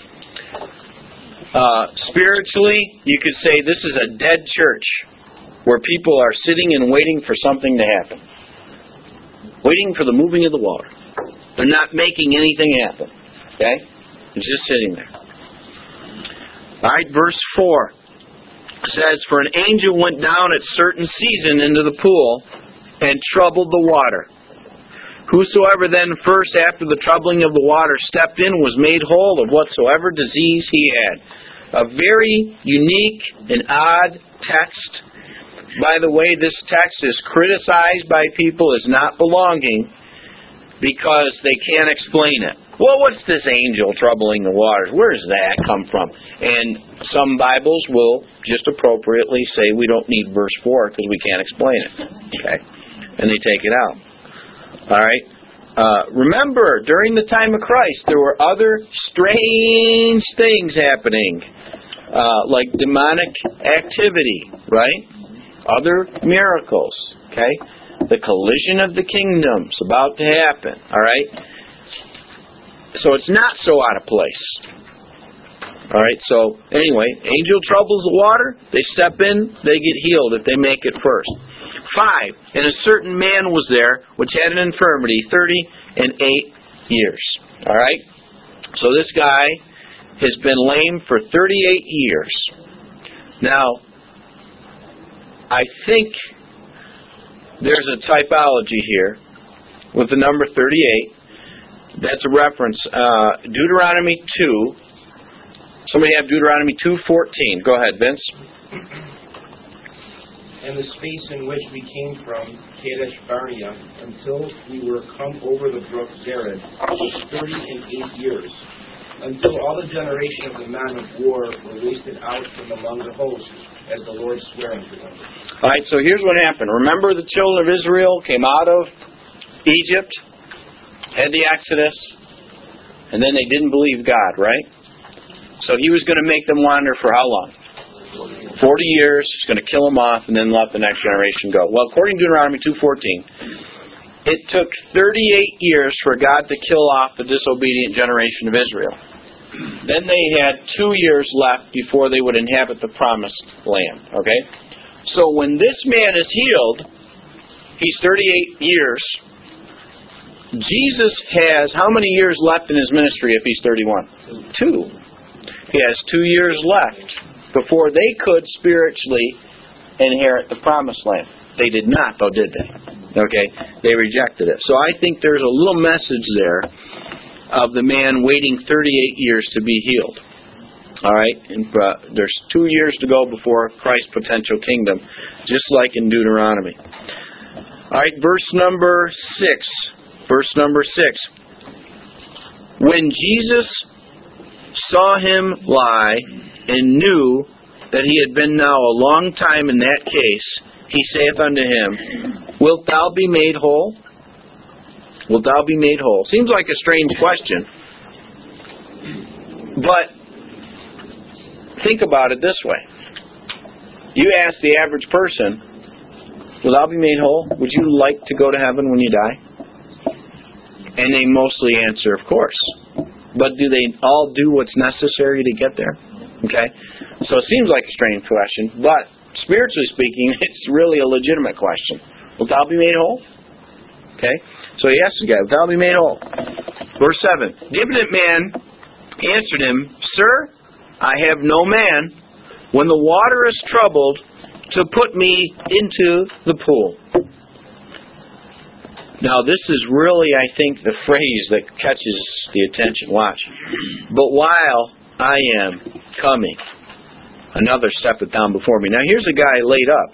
Uh, spiritually, you could say this is a dead church where people are sitting and waiting for something to happen. Waiting for the moving of the water. They're not making anything happen. Okay? It's just sitting there. Alright, verse four says, for an angel went down at certain season into the pool and troubled the water. Whosoever then first after the troubling of the water stepped in was made whole of whatsoever disease he had. A very unique and odd text. By the way, this text is criticized by people as not belonging because they can't explain it. Well, what's this angel troubling the waters? Where does that come from? And some Bibles will just appropriately say we don't need verse four because we can't explain it. Okay? And they take it out. All right? Uh, remember, during the time of Christ, there were other strange things happening, uh, like demonic activity, right? Other miracles, okay? The collision of the kingdoms about to happen, all right? So it's not so out of place. All right, so anyway, angel troubles the water, they step in, they get healed if they make it first. Five, and a certain man was there which had an infirmity thirty and eight years. All right? So this guy has been lame for thirty-eight years. Now, I think there's a typology here with the number thirty-eight. That's a reference. Uh, Deuteronomy two. Somebody have Deuteronomy two fourteen. Go ahead, Vince. And the space in which we came from, Kadesh Barnea, until we were come over the brook Zered, was thirty and eight years, until all the generation of the men of war were wasted out from among the hosts, as the Lord sware unto them. All right, so here's what happened. Remember, the children of Israel came out of Egypt, had the Exodus, and then they didn't believe God, right? So he was going to make them wander for how long? Forty years. He's going to kill them off and then let the next generation go. Well, according to Deuteronomy two fourteen, it took thirty-eight years for God to kill off the disobedient generation of Israel. Then they had two years left before they would inhabit the promised land. Okay? So when this man is healed, he's thirty-eight years. Jesus has how many years left in his ministry if he's thirty-one? Two. He has two years left before they could spiritually inherit the promised land. They did not, though, did they? Okay? They rejected it. So I think there's a little message there of the man waiting thirty-eight years to be healed. All right? And uh, there's two years to go before Christ's potential kingdom, just like in Deuteronomy. All right, verse number six. Verse number six. When Jesus saw him lie and knew that he had been now a long time in that case, he saith unto him, Wilt thou be made whole? Wilt thou be made whole? Seems like a strange question. But think about it this way. You ask the average person, will thou be made whole? Would you like to go to heaven when you die? And they mostly answer, of course. But do they all do what's necessary to get there? Okay? So it seems like a strange question, but spiritually speaking, it's really a legitimate question. Will thou be made whole? Okay? So he asked the guy, will thou be made whole? Verse seven. The impotent man answered him, Sir, I have no man, when the water is troubled, to put me into the pool. Now this is really, I think, the phrase that catches the attention. Watch. But while I am coming, another steppeth down before me. Now here's a guy laid up.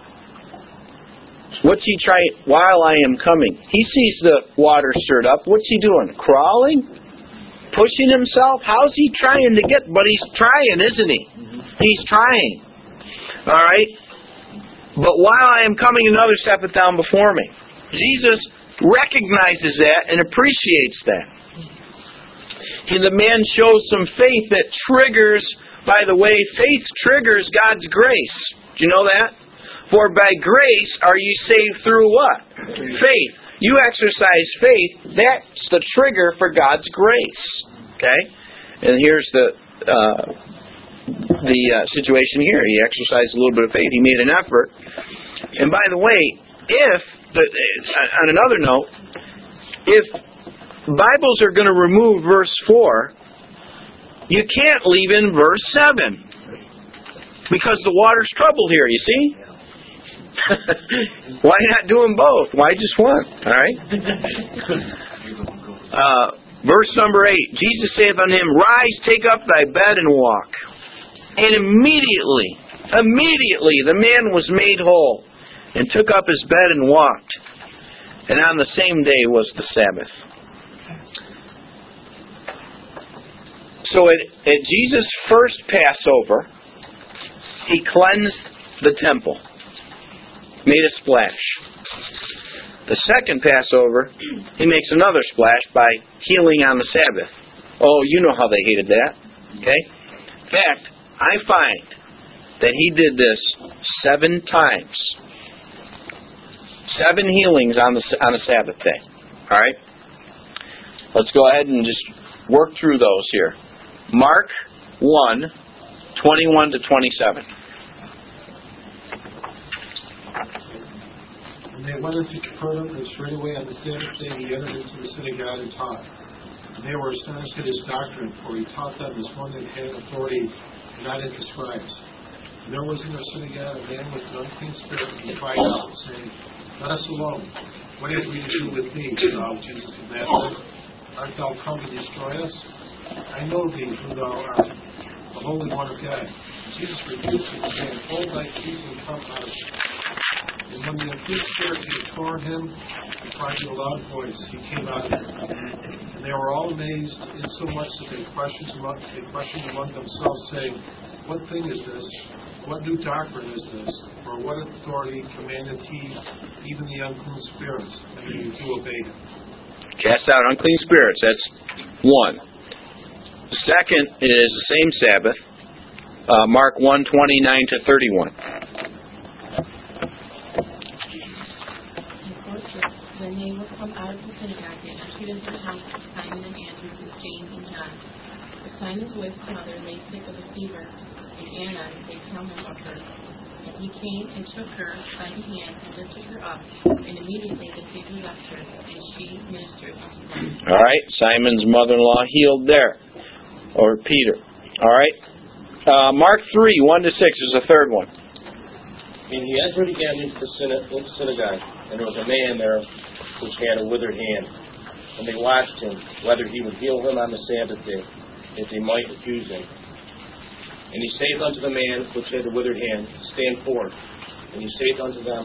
What's he trying? While I am coming, he sees the water stirred up. What's he doing? Crawling? Pushing himself? How's he trying to get? But he's trying, isn't he? He's trying. All right. But while I am coming, another steppeth down before me. Jesus recognizes that and appreciates that. And the man shows some faith that triggers, by the way, faith triggers God's grace. Do you know that? For by grace are you saved through what? Faith. You exercise faith, that's the trigger for God's grace. Okay? And here's the uh, the uh, situation here. He exercised a little bit of faith. He made an effort. And by the way, if, the, on another note, if Bibles are going to remove verse four, you can't leave in verse seven. Because the water's troubled here, you see? Why not do them both? Why just one? All right? Uh, verse number eight. Jesus saith unto him, Rise, take up thy bed and walk. And immediately, immediately the man was made whole, and took up his bed and walked. And on the same day was the Sabbath. So at, at Jesus' first Passover, he cleansed the temple, made a splash. The second Passover, he makes another splash by healing on the Sabbath. Oh, you know how they hated that. Okay? In fact, I find that he did this seven times. Seven healings on the on a Sabbath day. All right? Let's go ahead and just work through those here. Mark one, twenty-one to twenty-seven. they went into Capernaum, and straightway on the Sabbath day he entered into the synagogue and taught. And they were astonished at his doctrine, for he taught them as one that had authority, and not as the scribes. And there was in the synagogue a man with an unclean spirit, and he cried out, saying, Let us alone. What have we to do with thee, thou Jesus of Nazareth? Art thou come to destroy us? I know thee, who thou art, the Holy One of God. Jesus rebuked him, saying, Hold thy peace and come out of him. And when the unclean spirit had torn him, he cried in a loud voice, he came out of him. And they were all amazed, insomuch that they questioned among, they questioned among themselves, saying, What thing is this? What new doctrine is this? Or what authority commandeth he even the unclean spirits, and they do obey him? Cast out unclean spirits. That's one. The second is the same Sabbath. Uh, Mark one twenty-nine to thirty-one. When they were come out of the synagogue, they entered into the house of Simon and Andrew with James and John. But Simon's wife's mother lay sick of a fever, and Anna, they tell him of her. And he came and took her by the hand and lifted her up, and immediately the fever left her, and she ministered unto them. All right, Simon's mother-in-law healed there, or Peter. All right, uh, Mark three one to six is the third one. And he entered again into the synagogue, and there was a man there which had a withered hand. And they watched him, whether he would heal him on the Sabbath day, if they might accuse him. And he saith unto the man which had the withered hand, Stand forth. And he saith unto them,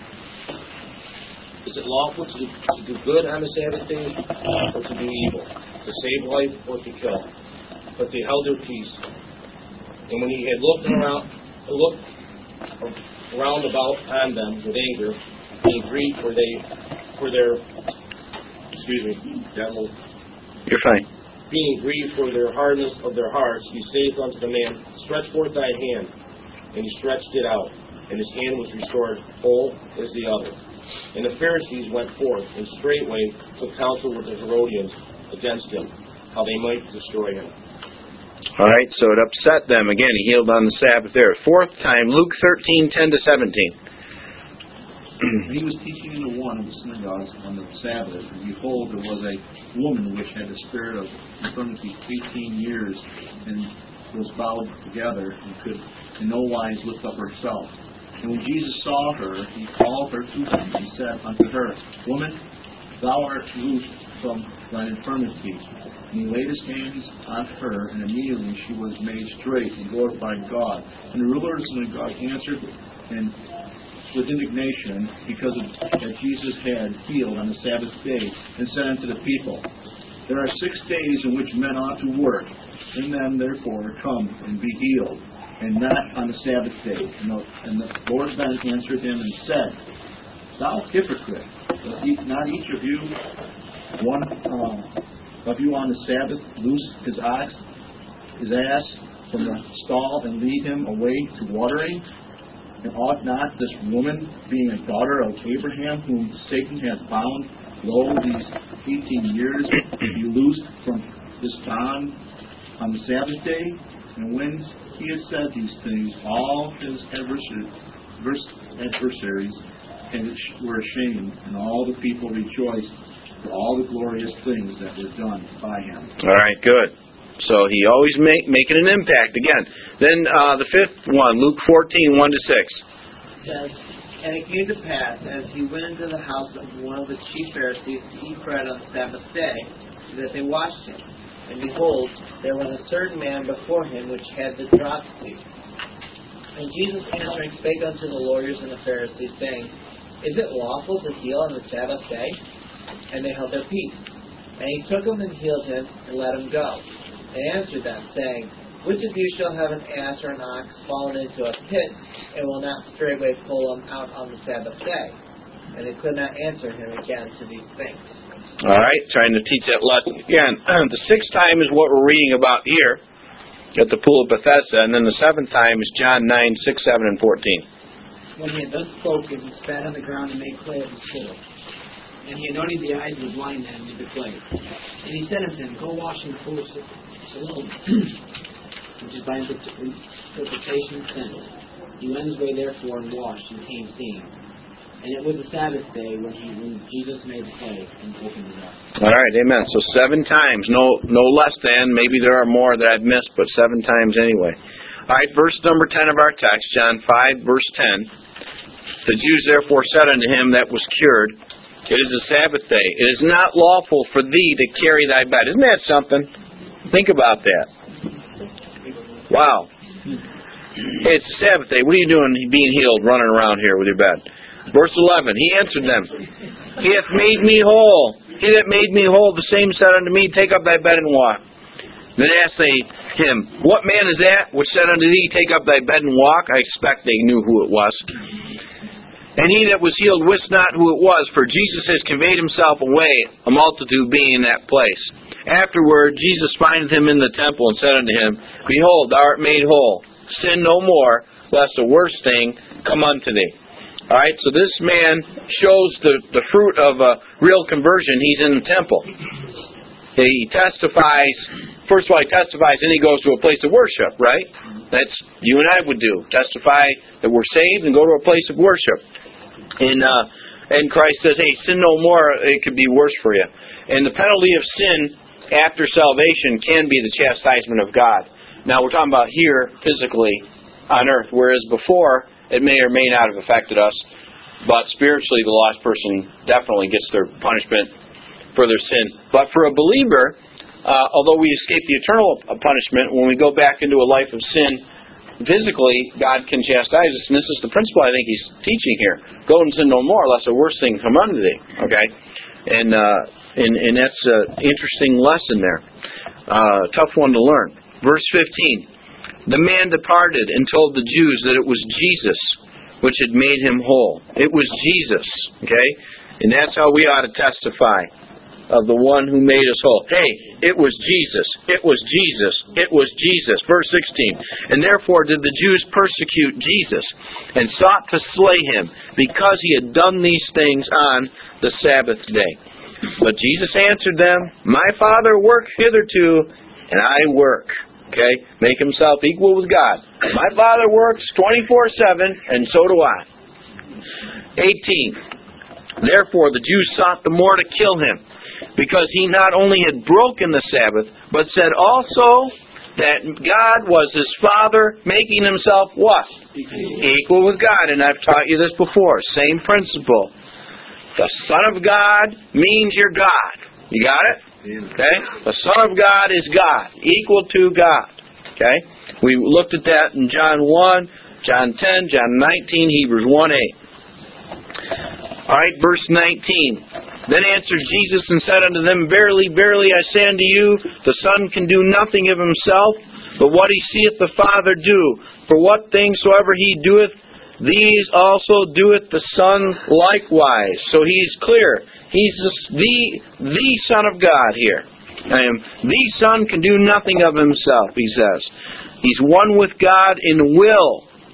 Is it lawful to do, to do good on the Sabbath day, or to do evil, to save life, or to kill? But they held their peace. And when he had looked around, looked round about on them with anger, being grieved for they for their excuse me, devil. You're fine. Being grieved for their hardness of their hearts, he saith unto the man, Stretch forth thy hand. And he stretched it out, and his hand was restored whole as the other. And the Pharisees went forth, and straightway took counsel with the Herodians against him, how they might destroy him. All right, so it upset them. Again, he healed on the Sabbath there. Fourth time, Luke thirteen ten to seventeen. He was teaching in the one of the synagogues on the Sabbath, and behold, there was a woman which had the spirit of infirmity eighteen years, and was bowed together, and could in no wise lift up herself. And when Jesus saw her, he called her to him, and said unto her, Woman, thou art loosed from thine infirmity. And he laid his hands on her, and immediately she was made straight, and glorified God. And the ruler of the synagogue answered, and with indignation, because of, that Jesus had healed on the Sabbath day, and said unto the people, There are six days in which men ought to work. In them, therefore, come and be healed, and not on the Sabbath day. And the, and the Lord then answered him and said, Thou hypocrite, does not each of you, one uh, of you on the Sabbath, loose his ox, his ass from the stall, and lead him away to watering? And ought not this woman, being a daughter of Abraham, whom Satan hath bound, lo, these eighteen years, be loosed from this bond on the Sabbath day? And when he had said these things, all his adversaries, adversaries were ashamed, and all the people rejoiced for all the glorious things that were done by him. All right, good. So he always make, making an impact. Again, then uh, the fifth one, Luke fourteen one to six. It says, And it came to pass, as he went into the house of one of the chief Pharisees to eat bread on the Sabbath day, that they watched him. And behold, there was a certain man before him which had the dropsy. And Jesus answering spake unto the lawyers and the Pharisees, saying, Is it lawful to heal on the Sabbath day? And they held their peace. And he took him and healed him, and let him go. They answered them, saying, Which of you shall have an ass or an ox fallen into a pit, and will not straightway pull him out on the Sabbath day? And they could not answer him again to these things. All right, trying to teach that lesson. Again, the sixth time is what we're reading about here at the pool of Bethesda, and then the seventh time is John nine, six, seven, and fourteen. When he had thus spoken, he spat on the ground and made clay of the spittle. And he anointed the eyes of the blind man with the clay. And he said unto him, Go wash in the pool of Siloam, which is by interpretation sin. He went his way therefore and washed, and came seeing. And it was the Sabbath day when, he, when Jesus made the clay and opened it up. All right, amen. So seven times, no no less than. Maybe there are more that I've missed, but seven times anyway. All right, verse number ten of our text, John five, verse ten. The Jews therefore said unto him that was cured, it is the Sabbath day. It is not lawful for thee to carry thy bed. Isn't that something? Think about that. Wow. It's the Sabbath day. What are you doing being healed, running around here with your bed? Verse eleven, he answered them, He hath made me whole. He that made me whole, the same said unto me, Take up thy bed and walk. Then asked they him, What man is that which said unto thee, Take up thy bed and walk? I expect they knew who it was. And he that was healed wist not who it was, for Jesus has conveyed himself away, a multitude being in that place. Afterward Jesus findeth him in the temple, and said unto him, Behold, thou art made whole. Sin no more, lest a worse thing come unto thee. All right, so this man shows the, the fruit of a real conversion. He's in the temple. He testifies, first of all, he testifies, then he goes to a place of worship, right? That's you and I would do. Testify that we're saved and go to a place of worship. And, uh, and Christ says, hey, sin no more, it could be worse for you. And the penalty of sin after salvation can be the chastisement of God. Now, we're talking about here, physically, on earth, whereas before, it may or may not have affected us, but spiritually the lost person definitely gets their punishment for their sin. But for a believer, uh, although we escape the eternal punishment, when we go back into a life of sin, physically God can chastise us, and this is the principle I think he's teaching here. Go and sin no more, lest a worse thing come unto thee. Okay? And, uh, and, and that's an interesting lesson there. Uh, tough one to learn. Verse fifteen. The man departed and told the Jews that it was Jesus which had made him whole. It was Jesus, okay? And that's how we ought to testify of the one who made us whole. Hey, it was Jesus. It was Jesus. It was Jesus. Verse sixteen. And therefore did the Jews persecute Jesus and sought to slay him because he had done these things on the Sabbath day. But Jesus answered them, My Father worked hitherto, and I work. Okay? Make himself equal with God. My Father works twenty-four seven, and so do I. eighteen. Therefore the Jews sought the more to kill him, because he not only had broken the Sabbath, but said also that God was his Father, making himself what? Equal with God. And I've taught you this before. Same principle. The Son of God means you're God. You got it? Okay? The Son of God is God, equal to God. Okay? We looked at that in John one, John ten, John nineteen, Hebrews one eight. Alright, verse nineteen. Then answered Jesus and said unto them, Verily, verily, I say unto you, the Son can do nothing of himself, but what he seeth the Father do. For what things soever he doeth, these also doeth the Son likewise. So he's clear. He's the, the Son of God here. Um, the Son can do nothing of himself, he says. He's one with God in will.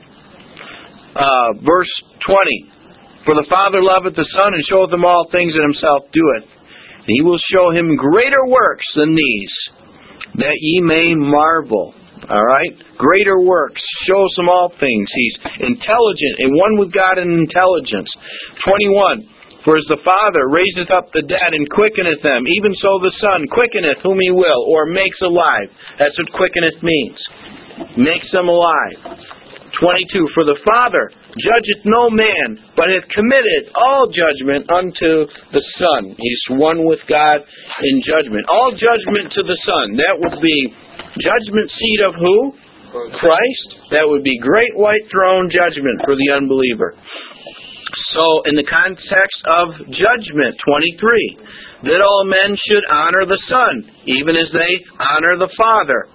Uh, verse twenty. For the Father loveth the Son, and showeth him all things that himself doeth. And he will show him greater works than these, that ye may marvel. Alright? Greater works. Shows him all things. He's intelligent, and one with God in intelligence. twenty-one. For as the Father raiseth up the dead and quickeneth them, even so the Son quickeneth whom he will, or makes alive. That's what quickeneth means. Makes them alive. twenty-two. For the Father judgeth no man, but hath committed all judgment unto the Son. He's one with God in judgment. All judgment to the Son. That would be judgment seat of who? Christ. That would be great white throne judgment for the unbeliever. So, in the context of judgment, twenty-three, that all men should honor the Son, even as they honor the Father.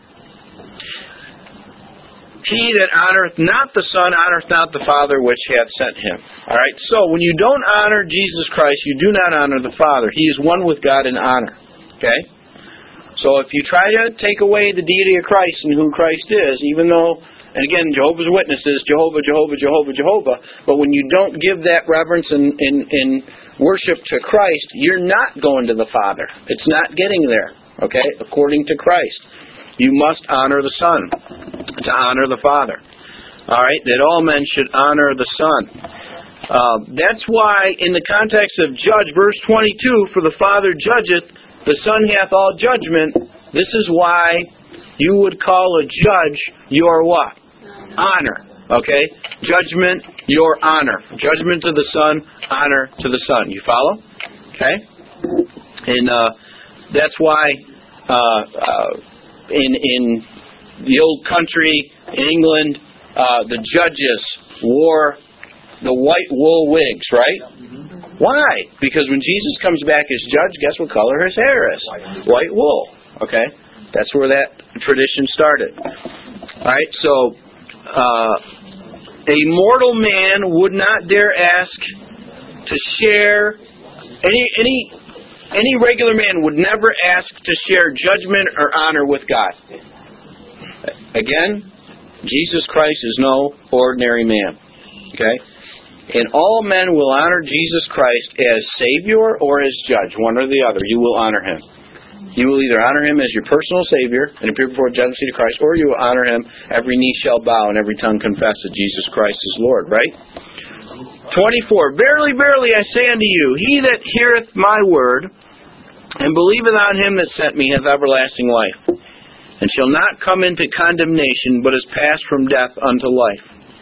He that honoreth not the Son honoreth not the Father which hath sent him. Alright, so when you don't honor Jesus Christ, you do not honor the Father. He is one with God in honor. Okay? So if you try to take away the deity of Christ and who Christ is, even though... And again, Jehovah's Witnesses, Jehovah, Jehovah, Jehovah, Jehovah. But when you don't give that reverence and, and, and worship to Christ, you're not going to the Father. It's not getting there, okay, according to Christ. You must honor the Son to honor the Father. All right, that all men should honor the Son. Uh, that's why, in the context of judge, verse twenty-two, for the Father judgeth, the Son hath all judgment. This is why you would call a judge your what? Honor. Okay? Judgment, your honor. Judgment to the Son, honor to the Son. You follow? Okay? And uh, that's why uh, uh, in in the old country, in England, uh, the judges wore the white wool wigs, right? Why? Because when Jesus comes back as judge, guess what color his hair is? White wool. Okay? That's where that tradition started. Alright, so uh, a mortal man would not dare ask to share, any any any regular man would never ask to share judgment or honor with God. Again, Jesus Christ is no ordinary man. Okay? And all men will honor Jesus Christ as Savior or as Judge, one or the other. You will honor Him. You will either honor Him as your personal Savior and appear before the judgment seat of Christ, or you will honor Him, every knee shall bow and every tongue confess that Jesus Christ is Lord, right? twenty-four, Verily, verily, I say unto you, he that heareth my word and believeth on Him that sent me hath everlasting life, and shall not come into condemnation, but is passed from death unto life.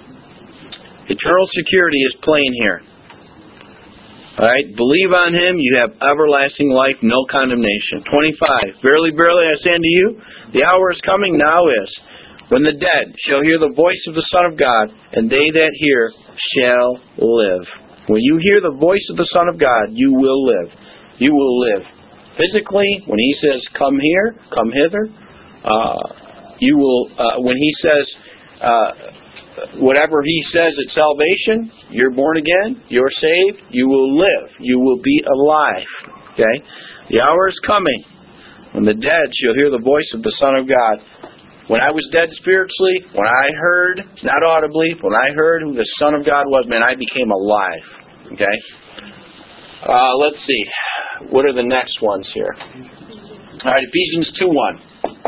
Eternal security is plain here. Alright, believe on Him, you have everlasting life, no condemnation. twenty-five, Verily, verily, I say unto you, the hour is coming, now is, when the dead shall hear the voice of the Son of God, and they that hear shall live. When you hear the voice of the Son of God, you will live. You will live. Physically, when He says, come here, come hither, uh, you will, uh, when He says, uh, whatever He says at salvation, you're born again, you're saved, you will live, you will be alive. Okay? The hour is coming when the dead shall hear the voice of the Son of God. When I was dead spiritually, when I heard, not audibly, when I heard who the Son of God was, man, I became alive. Okay? Uh, let's see. What are the next ones here? Alright, Ephesians two one.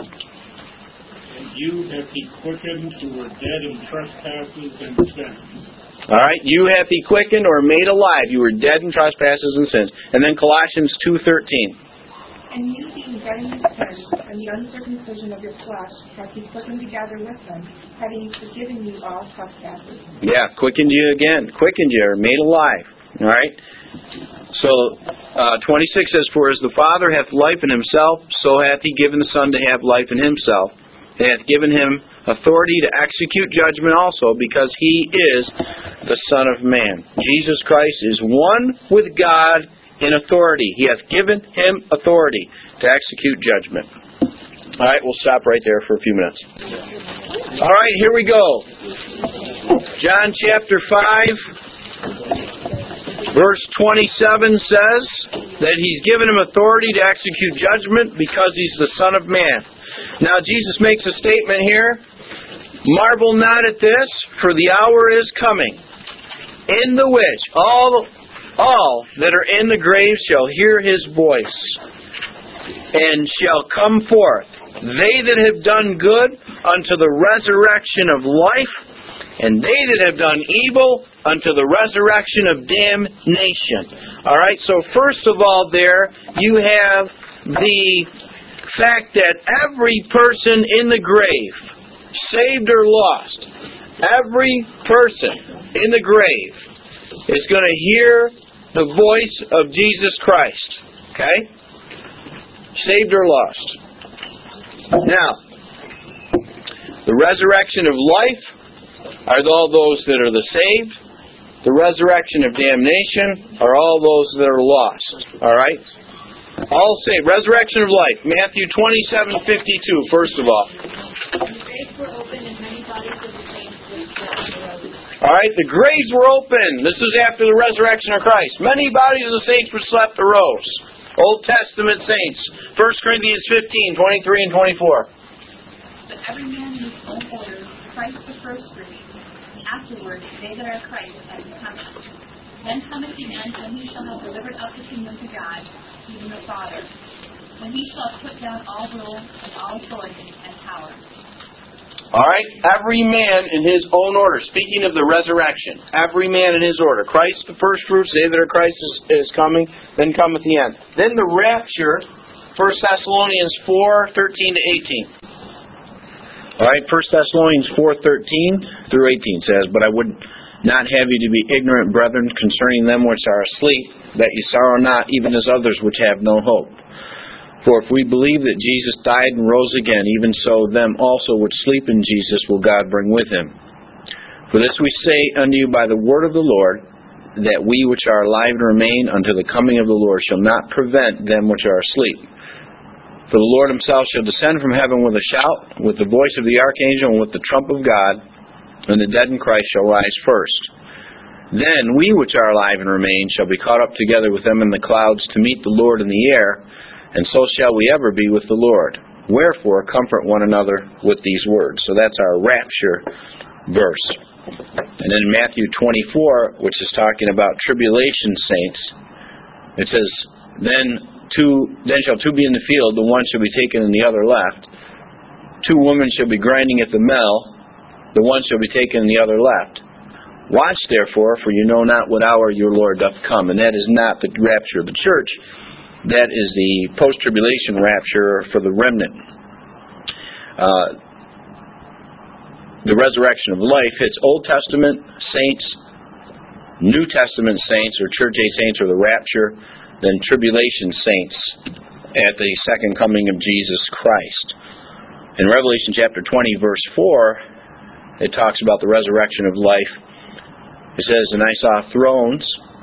You hath He quickened who were dead in trespasses and sins. All right, you hath He quickened or made alive. You were dead in trespasses and sins. And then Colossians two thirteen. And you being dead in your sins, and the uncircumcision of your flesh, hath He quickened together with Him, having forgiven you all trespasses. Yeah, quickened you again. Quickened you or made alive. All right. So uh, twenty-six says, For as the Father hath life in Himself, so hath He given the Son to have life in Himself. He hath given Him authority to execute judgment also, because He is the Son of Man. Jesus Christ is one with God in authority. He hath given Him authority to execute judgment. All right, we'll stop right there for a few minutes. All right, here we go. John chapter five, verse twenty-seven says that He's given Him authority to execute judgment because He's the Son of Man. Now Jesus makes a statement here. Marvel not at this, for the hour is coming, in the which all, all that are in the grave shall hear His voice, and shall come forth, they that have done good unto the resurrection of life, and they that have done evil unto the resurrection of damnation. Alright, so first of all there, you have the fact that every person in the grave, saved or lost, every person in the grave is going to hear the voice of Jesus Christ. Okay? Saved or lost. Now, the resurrection of life are all those that are the saved. The resurrection of damnation are all those that are lost. Alright? All saved. Resurrection of life. Matthew twenty-seven fifty-two, first of all. Alright, the graves were open. This is after the resurrection of Christ. Many bodies of the saints were slept arose. Old Testament saints. First Corinthians fifteen, twenty-three and twenty-four. But every man in his own order, Christ the first fruits, and afterwards they that are Christ as he cometh. Then cometh the end when he shall have delivered up the kingdom to God, even the Father, when He shall put down all rule and all authority and power. All right? Every man in his own order. Speaking of the resurrection, every man in his order. Christ the first fruits, they that are Christ is, is coming, then cometh the end. Then the rapture, First Thessalonians four, thirteen to eighteen. All right, First Thessalonians four, thirteen through eighteen says, But I would not have you to be ignorant, brethren, concerning them which are asleep, that ye sorrow not, even as others which have no hope. For if we believe that Jesus died and rose again, even so them also which sleep in Jesus will God bring with him. For this we say unto you by the word of the Lord, that we which are alive and remain unto the coming of the Lord shall not prevent them which are asleep. For the Lord himself shall descend from heaven with a shout, with the voice of the archangel, and with the trump of God, and the dead in Christ shall rise first. Then we which are alive and remain shall be caught up together with them in the clouds to meet the Lord in the air, and so shall we ever be with the Lord. Wherefore, comfort one another with these words. So that's our rapture verse. And then in Matthew twenty-four, which is talking about tribulation saints, it says, Then two, then shall two be in the field, the one shall be taken and the other left. Two women shall be grinding at the mill, the one shall be taken and the other left. Watch therefore, for you know not what hour your Lord doth come. And that is not the rapture of the church. That is the post-tribulation rapture for the remnant. Uh, the resurrection of life hits Old Testament saints, New Testament saints, or church age saints, or the rapture, then tribulation saints at the second coming of Jesus Christ. In Revelation chapter twenty, verse four, it talks about the resurrection of life. It says, And I saw thrones,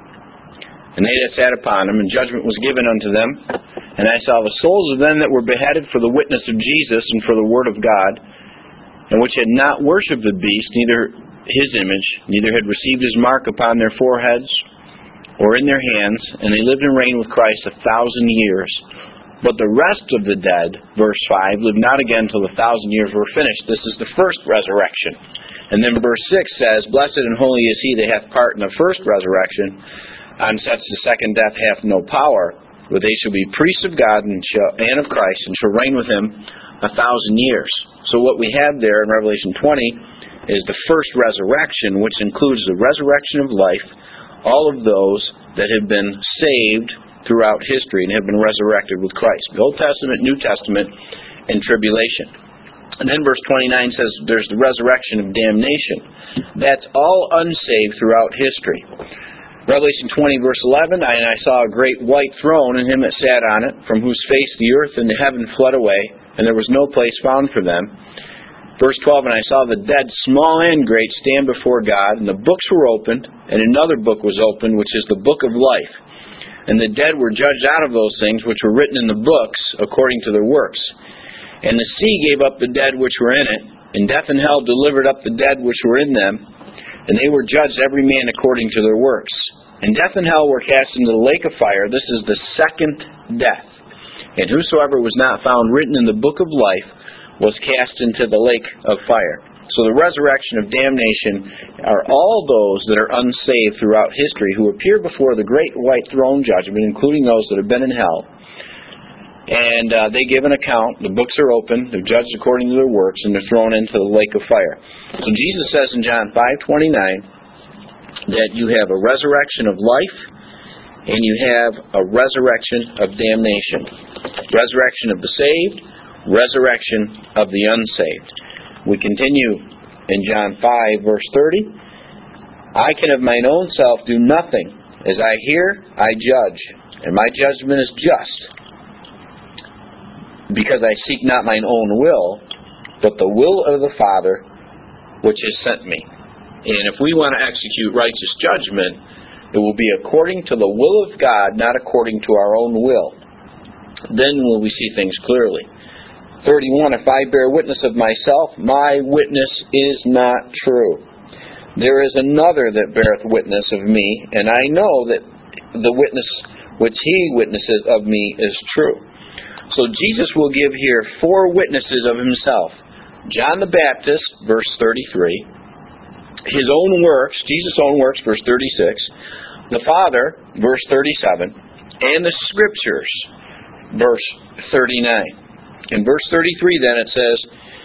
and they that sat upon them, and judgment was given unto them. And I saw the souls of them that were beheaded for the witness of Jesus and for the word of God, and which had not worshipped the beast, neither his image, neither had received his mark upon their foreheads or in their hands, and they lived and reigned with Christ a thousand years. But the rest of the dead, verse five, lived not again till the thousand years were finished. This is the first resurrection. And then verse six says, Blessed and holy is he that hath part in the first resurrection. On such the second death hath no power, but they shall be priests of God and, shall, and of Christ, and shall reign with him a thousand years. So what we have there in Revelation twenty is the first resurrection, which includes the resurrection of life, all of those that have been saved throughout history and have been resurrected with Christ. The Old Testament, New Testament, and tribulation. And then verse twenty-nine says there's the resurrection of damnation. That's all unsaved throughout history. Revelation twenty, verse eleven, And I saw a great white throne, and him that sat on it, from whose face the earth and the heaven fled away, and there was no place found for them. Verse twelve, And I saw the dead, small and great, stand before God, and the books were opened, and another book was opened, which is the book of life. And the dead were judged out of those things which were written in the books, according to their works. And the sea gave up the dead which were in it, and death and hell delivered up the dead which were in them, and they were judged every man according to their works. And death and hell were cast into the lake of fire. This is the second death. And whosoever was not found written in the book of life was cast into the lake of fire. So the resurrection of damnation are all those that are unsaved throughout history who appear before the great white throne judgment, including those that have been in hell. And uh, they give an account. The books are open. They're judged according to their works, and they're thrown into the lake of fire. So Jesus says in John five twenty-nine that you have a resurrection of life and you have a resurrection of damnation. Resurrection of the saved, resurrection of the unsaved. We continue in John five, verse thirty. I can of mine own self do nothing. As I hear, I judge, and my judgment is just, because I seek not mine own will, but the will of the Father which has sent me. And if we want to execute righteous judgment, it will be according to the will of God, not according to our own will. Then will we see things clearly. thirty-one, If I bear witness of myself, my witness is not true. There is another that beareth witness of me, and I know that the witness which he witnesses of me is true. So Jesus will give here four witnesses of himself. John the Baptist, verse thirty-three. His own works, Jesus' own works, verse thirty-six. The Father, verse thirty-seven. And the Scriptures, verse thirty-nine. In verse thirty-three then it says,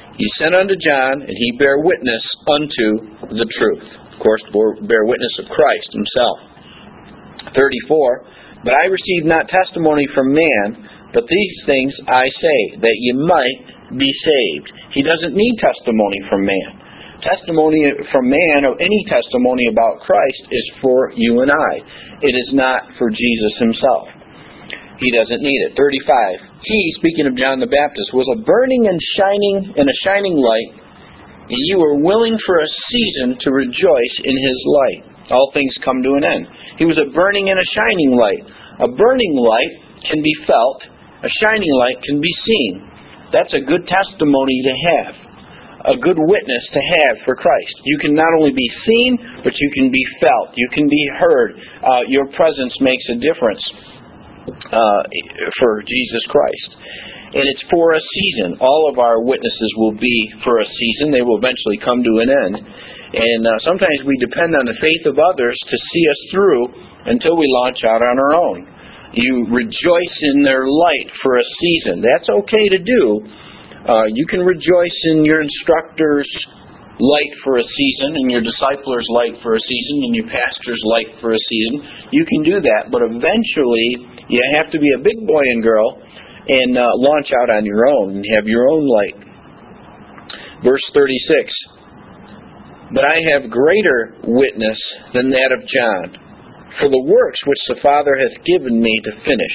He sent unto John, and he bare witness unto the truth. Of course, bear witness of Christ himself. thirty-four, But I received not testimony from man, but these things I say, that ye might be saved. He doesn't need testimony from man. Testimony from man, or any testimony about Christ, is for you and I. It is not for Jesus himself. He doesn't need it. thirty-five, He, speaking of John the Baptist, was a burning and shining and a shining light, and you were willing for a season to rejoice in his light. All things come to an end. He was a burning and a shining light. A burning light can be felt. A shining light can be seen. That's a good testimony to have. A good witness to have for Christ. You can not only be seen, but you can be felt. You can be heard. Uh, your presence makes a difference uh, for Jesus Christ. And it's for a season. All of our witnesses will be for a season. They will eventually come to an end. And uh, sometimes we depend on the faith of others to see us through until we launch out on our own. You rejoice in their light for a season. That's okay to do. Uh, you can rejoice in your instructor's light for a season, and your discipler's light for a season, and your pastor's light for a season. You can do that, but eventually you have to be a big boy and girl and uh, launch out on your own and have your own light. Verse thirty-six, But I have greater witness than that of John, for the works which the Father hath given me to finish.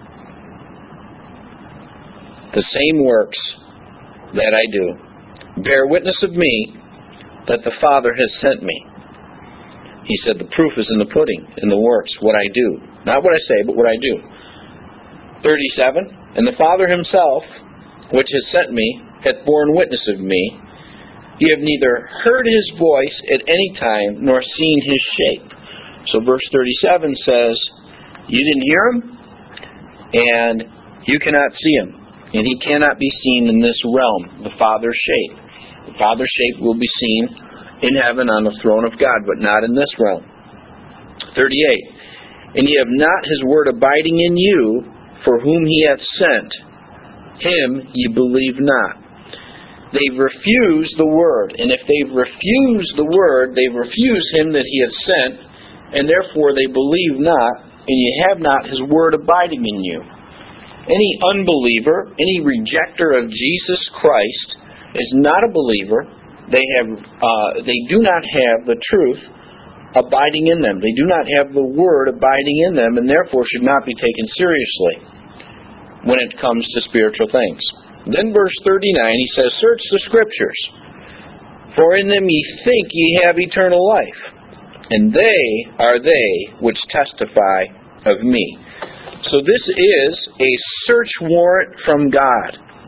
The same works that I do bear witness of me that the Father has sent me. He said the proof is in the pudding, in the works, what I do. Not what I say, but what I do. thirty-seven, And the Father himself, which has sent me, hath borne witness of me. Ye have neither heard his voice at any time, nor seen his shape. So verse thirty-seven says, you didn't hear him, and you cannot see him. And he cannot be seen in this realm, the Father's shape. The Father's shape will be seen in heaven on the throne of God, but not in this realm. thirty-eight, And ye have not his word abiding in you, for whom he hath sent, him ye believe not. They've refused the word, and if they've refused the word, they've refused him that he hath sent, and therefore they believe not, and ye have not his word abiding in you. Any unbeliever, any rejecter of Jesus Christ is not a believer. They have, uh, they do not have the truth abiding in them. They do not have the word abiding in them, and therefore should not be taken seriously when it comes to spiritual things. Then verse thirty-nine, he says, Search the Scriptures, for in them ye think ye have eternal life, and they are they which testify of me. So this is a search warrant from God.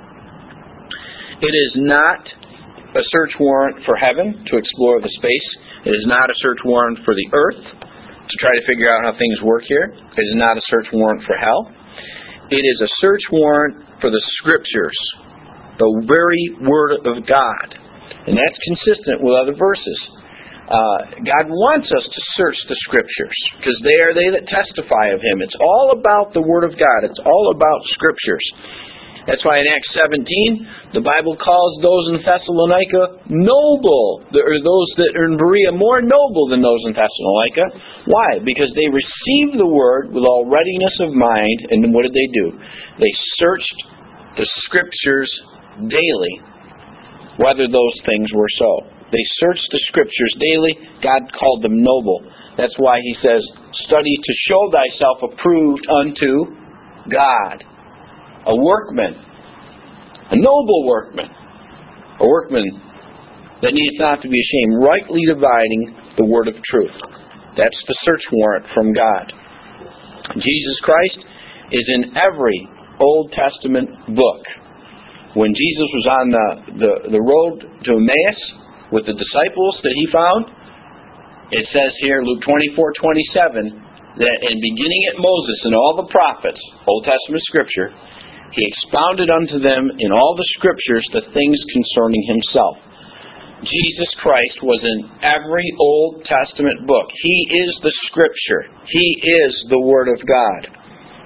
It is not a search warrant for heaven to explore the space. It is not a search warrant for the earth to try to figure out how things work here. It is not a search warrant for hell. It is a search warrant for the Scriptures, the very Word of God. And that's consistent with other verses. Uh, God wants us to search the Scriptures, because they are they that testify of Him. It's all about the Word of God. It's all about Scriptures. That's why in Acts seventeen, the Bible calls those in Thessalonica noble, or those that are in Berea more noble than those in Thessalonica. Why? Because they received the Word with all readiness of mind, and what did they do? They searched the Scriptures daily, whether those things were so. They searched the Scriptures daily. God called them noble. That's why He says, study to show thyself approved unto God. A workman, a noble workman, a workman that needs not to be ashamed, rightly dividing the word of truth. That's the search warrant from God. Jesus Christ is in every Old Testament book. When Jesus was on the, the, the road to Emmaus with the disciples that He found, it says here, Luke twenty-four twenty-seven, that in beginning at Moses and all the prophets, Old Testament Scripture, He expounded unto them in all the Scriptures the things concerning Himself. Jesus Christ was in every Old Testament book. He is the Scripture. He is the Word of God.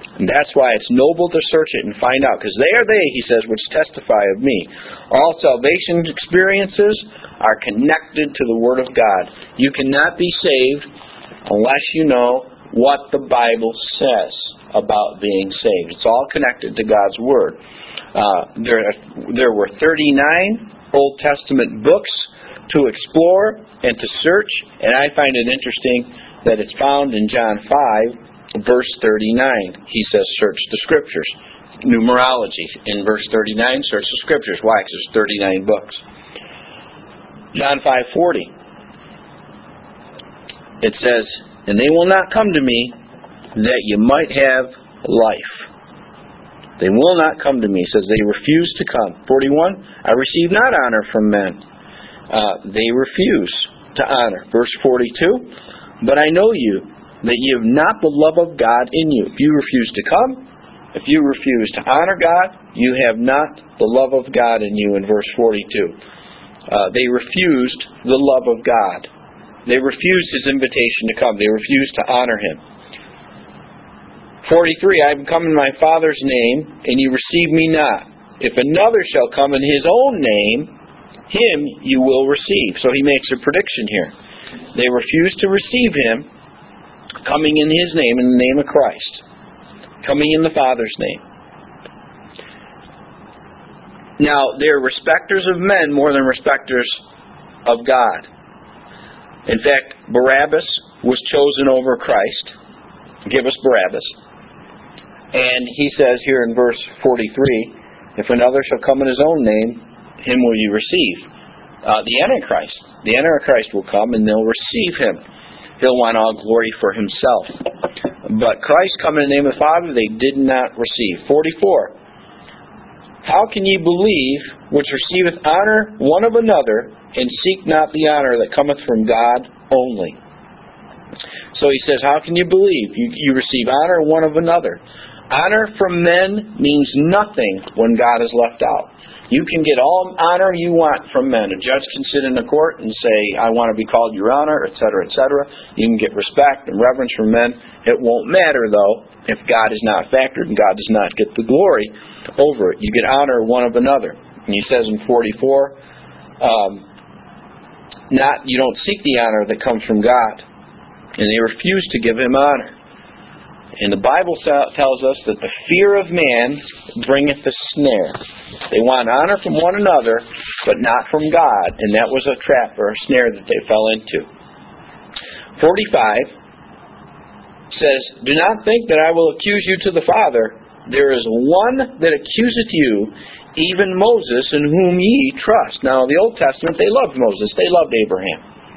And that's why it's noble to search it and find out, because they are they, he says, which testify of me. All salvation experiences are connected to the Word of God. You cannot be saved unless you know what the Bible says about being saved. It's all connected to God's Word. Uh, there, there were thirty-nine Old Testament books to explore and to search, and I find it interesting that it's found in John five, verse thirty-nine. He says, search the Scriptures. Numerology. In verse thirty-nine, search the Scriptures. Why? Because there's thirty-nine books. John five forty. It says, and they will not come to me that you might have life. They will not come to me. It says they refuse to come. forty-one, I receive not honor from men. Uh, they refuse to honor. Verse forty-two, but I know you, that you have not the love of God in you. If you refuse to come, if you refuse to honor God, you have not the love of God in you, in verse forty-two. Uh, they refused the love of God. They refused His invitation to come. They refused to honor Him. forty-three, I have come in my Father's name, and you receive me not. If another shall come in His own name, him you will receive. So He makes a prediction here. They refused to receive Him, coming in His name, in the name of Christ. Coming in the Father's name. Now, they're respecters of men more than respecters of God. In fact, Barabbas was chosen over Christ. Give us Barabbas. And he says here in verse forty-three, if another shall come in his own name, him will you receive. Uh, the Antichrist. The Antichrist will come and they'll receive him. He'll want all glory for himself. But Christ coming in the name of the Father, they did not receive. forty-four. How can ye believe which receiveth honor one of another, and seek not the honor that cometh from God only? So he says, how can you believe? You, you receive honor one of another. Honor from men means nothing when God is left out. You can get all honor you want from men. A judge can sit in a court and say, I want to be called your honor, et cetera, et cetera. You can get respect and reverence from men. It won't matter, though, if God is not factored and God does not get the glory over it. You get honor one of another. And he says in forty-four, um, not you don't seek the honor that comes from God. And they refuse to give Him honor. And the Bible tells us that the fear of man bringeth a snare. They want honor from one another, but not from God. And that was a trap or a snare that they fell into. forty-five says, do not think that I will accuse you to the Father. There is one that accuseth you, even Moses, in whom ye trust. Now, the Old Testament, they loved Moses. They loved Abraham.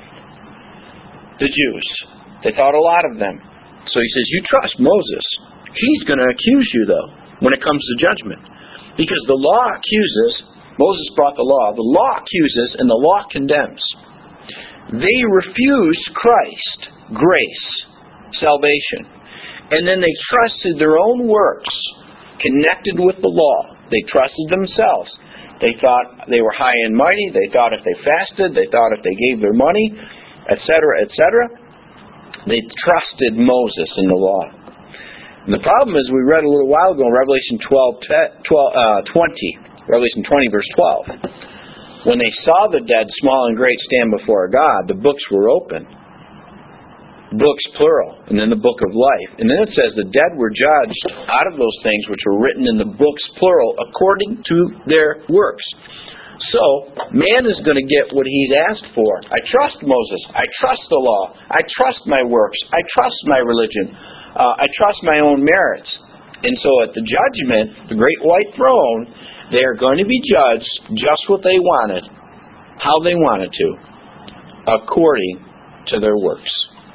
The Jews. They thought a lot of them. So he says, you trust Moses. He's going to accuse you, though, when it comes to judgment. Because the law accuses, Moses brought the law, the law accuses and the law condemns. They refused Christ, grace, salvation. And then they trusted their own works connected with the law. They trusted themselves. They thought they were high and mighty. They thought if they fasted, they thought if they gave their money, et cetera, et cetera. They trusted Moses in the law. And the problem is, we read a little while ago in Revelation twelve, twelve, uh, twenty, Revelation twenty, verse twelve. When they saw the dead, small and great, stand before God, the books were open. Books, plural. And then the book of life. And then it says the dead were judged out of those things which were written in the books, plural, according to their works. So, man is going to get what he's asked for. I trust Moses. I trust the law. I trust my works. I trust my religion. Uh, I trust my own merits. And so at the judgment, the great white throne, they are going to be judged just what they wanted, how they wanted to, according to their works.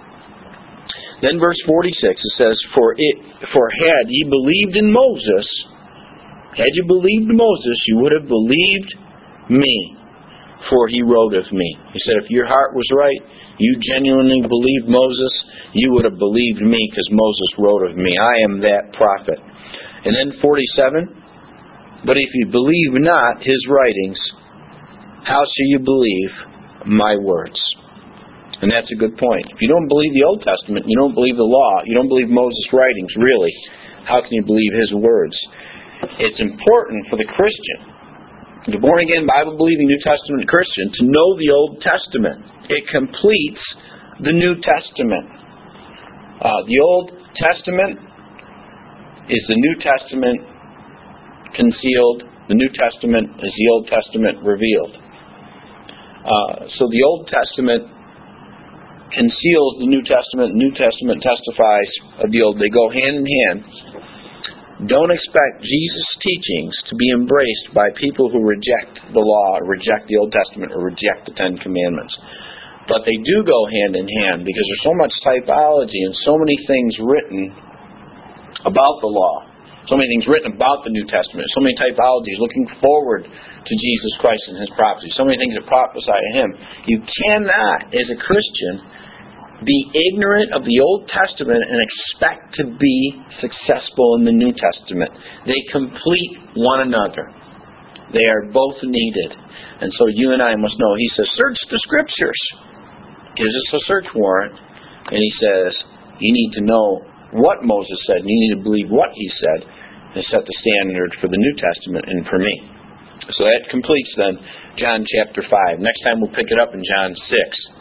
Then verse forty-six, it says, For it, for had ye believed in Moses, had you believed Moses, you would have believed me, for he wrote of me. He said, if your heart was right, you genuinely believed Moses, you would have believed me, because Moses wrote of me. I am that prophet. And then forty-seven, but if you believe not his writings, how shall you believe my words? And that's a good point. If you don't believe the Old Testament, you don't believe the law, you don't believe Moses' writings, really, How can you believe His words? It's important for the Christian, the born-again, Bible-believing New Testament Christian, to know the Old Testament. It completes the New Testament. Uh, the Old Testament is the New Testament concealed. The New Testament is the Old Testament revealed. Uh, so the Old Testament conceals the New Testament. The New Testament testifies of the Old. They go hand in hand. Don't expect Jesus' teachings to be embraced by people who reject the law, or reject the Old Testament, or reject the Ten Commandments. But they do go hand in hand because there's so much typology and so many things written about the law. So many things written about the New Testament. So many typologies looking forward to Jesus Christ and His prophecy. So many things that prophesy of Him. You cannot, as a Christian, be ignorant of the Old Testament and expect to be successful in the New Testament. They complete one another. They are both needed. And so you and I must know. He says, search the Scriptures. Gives us a search warrant. And He says, you need to know what Moses said, and you need to believe what he said, and set the standard for the New Testament and for me. So that completes then John chapter five. Next time we'll pick it up in John six.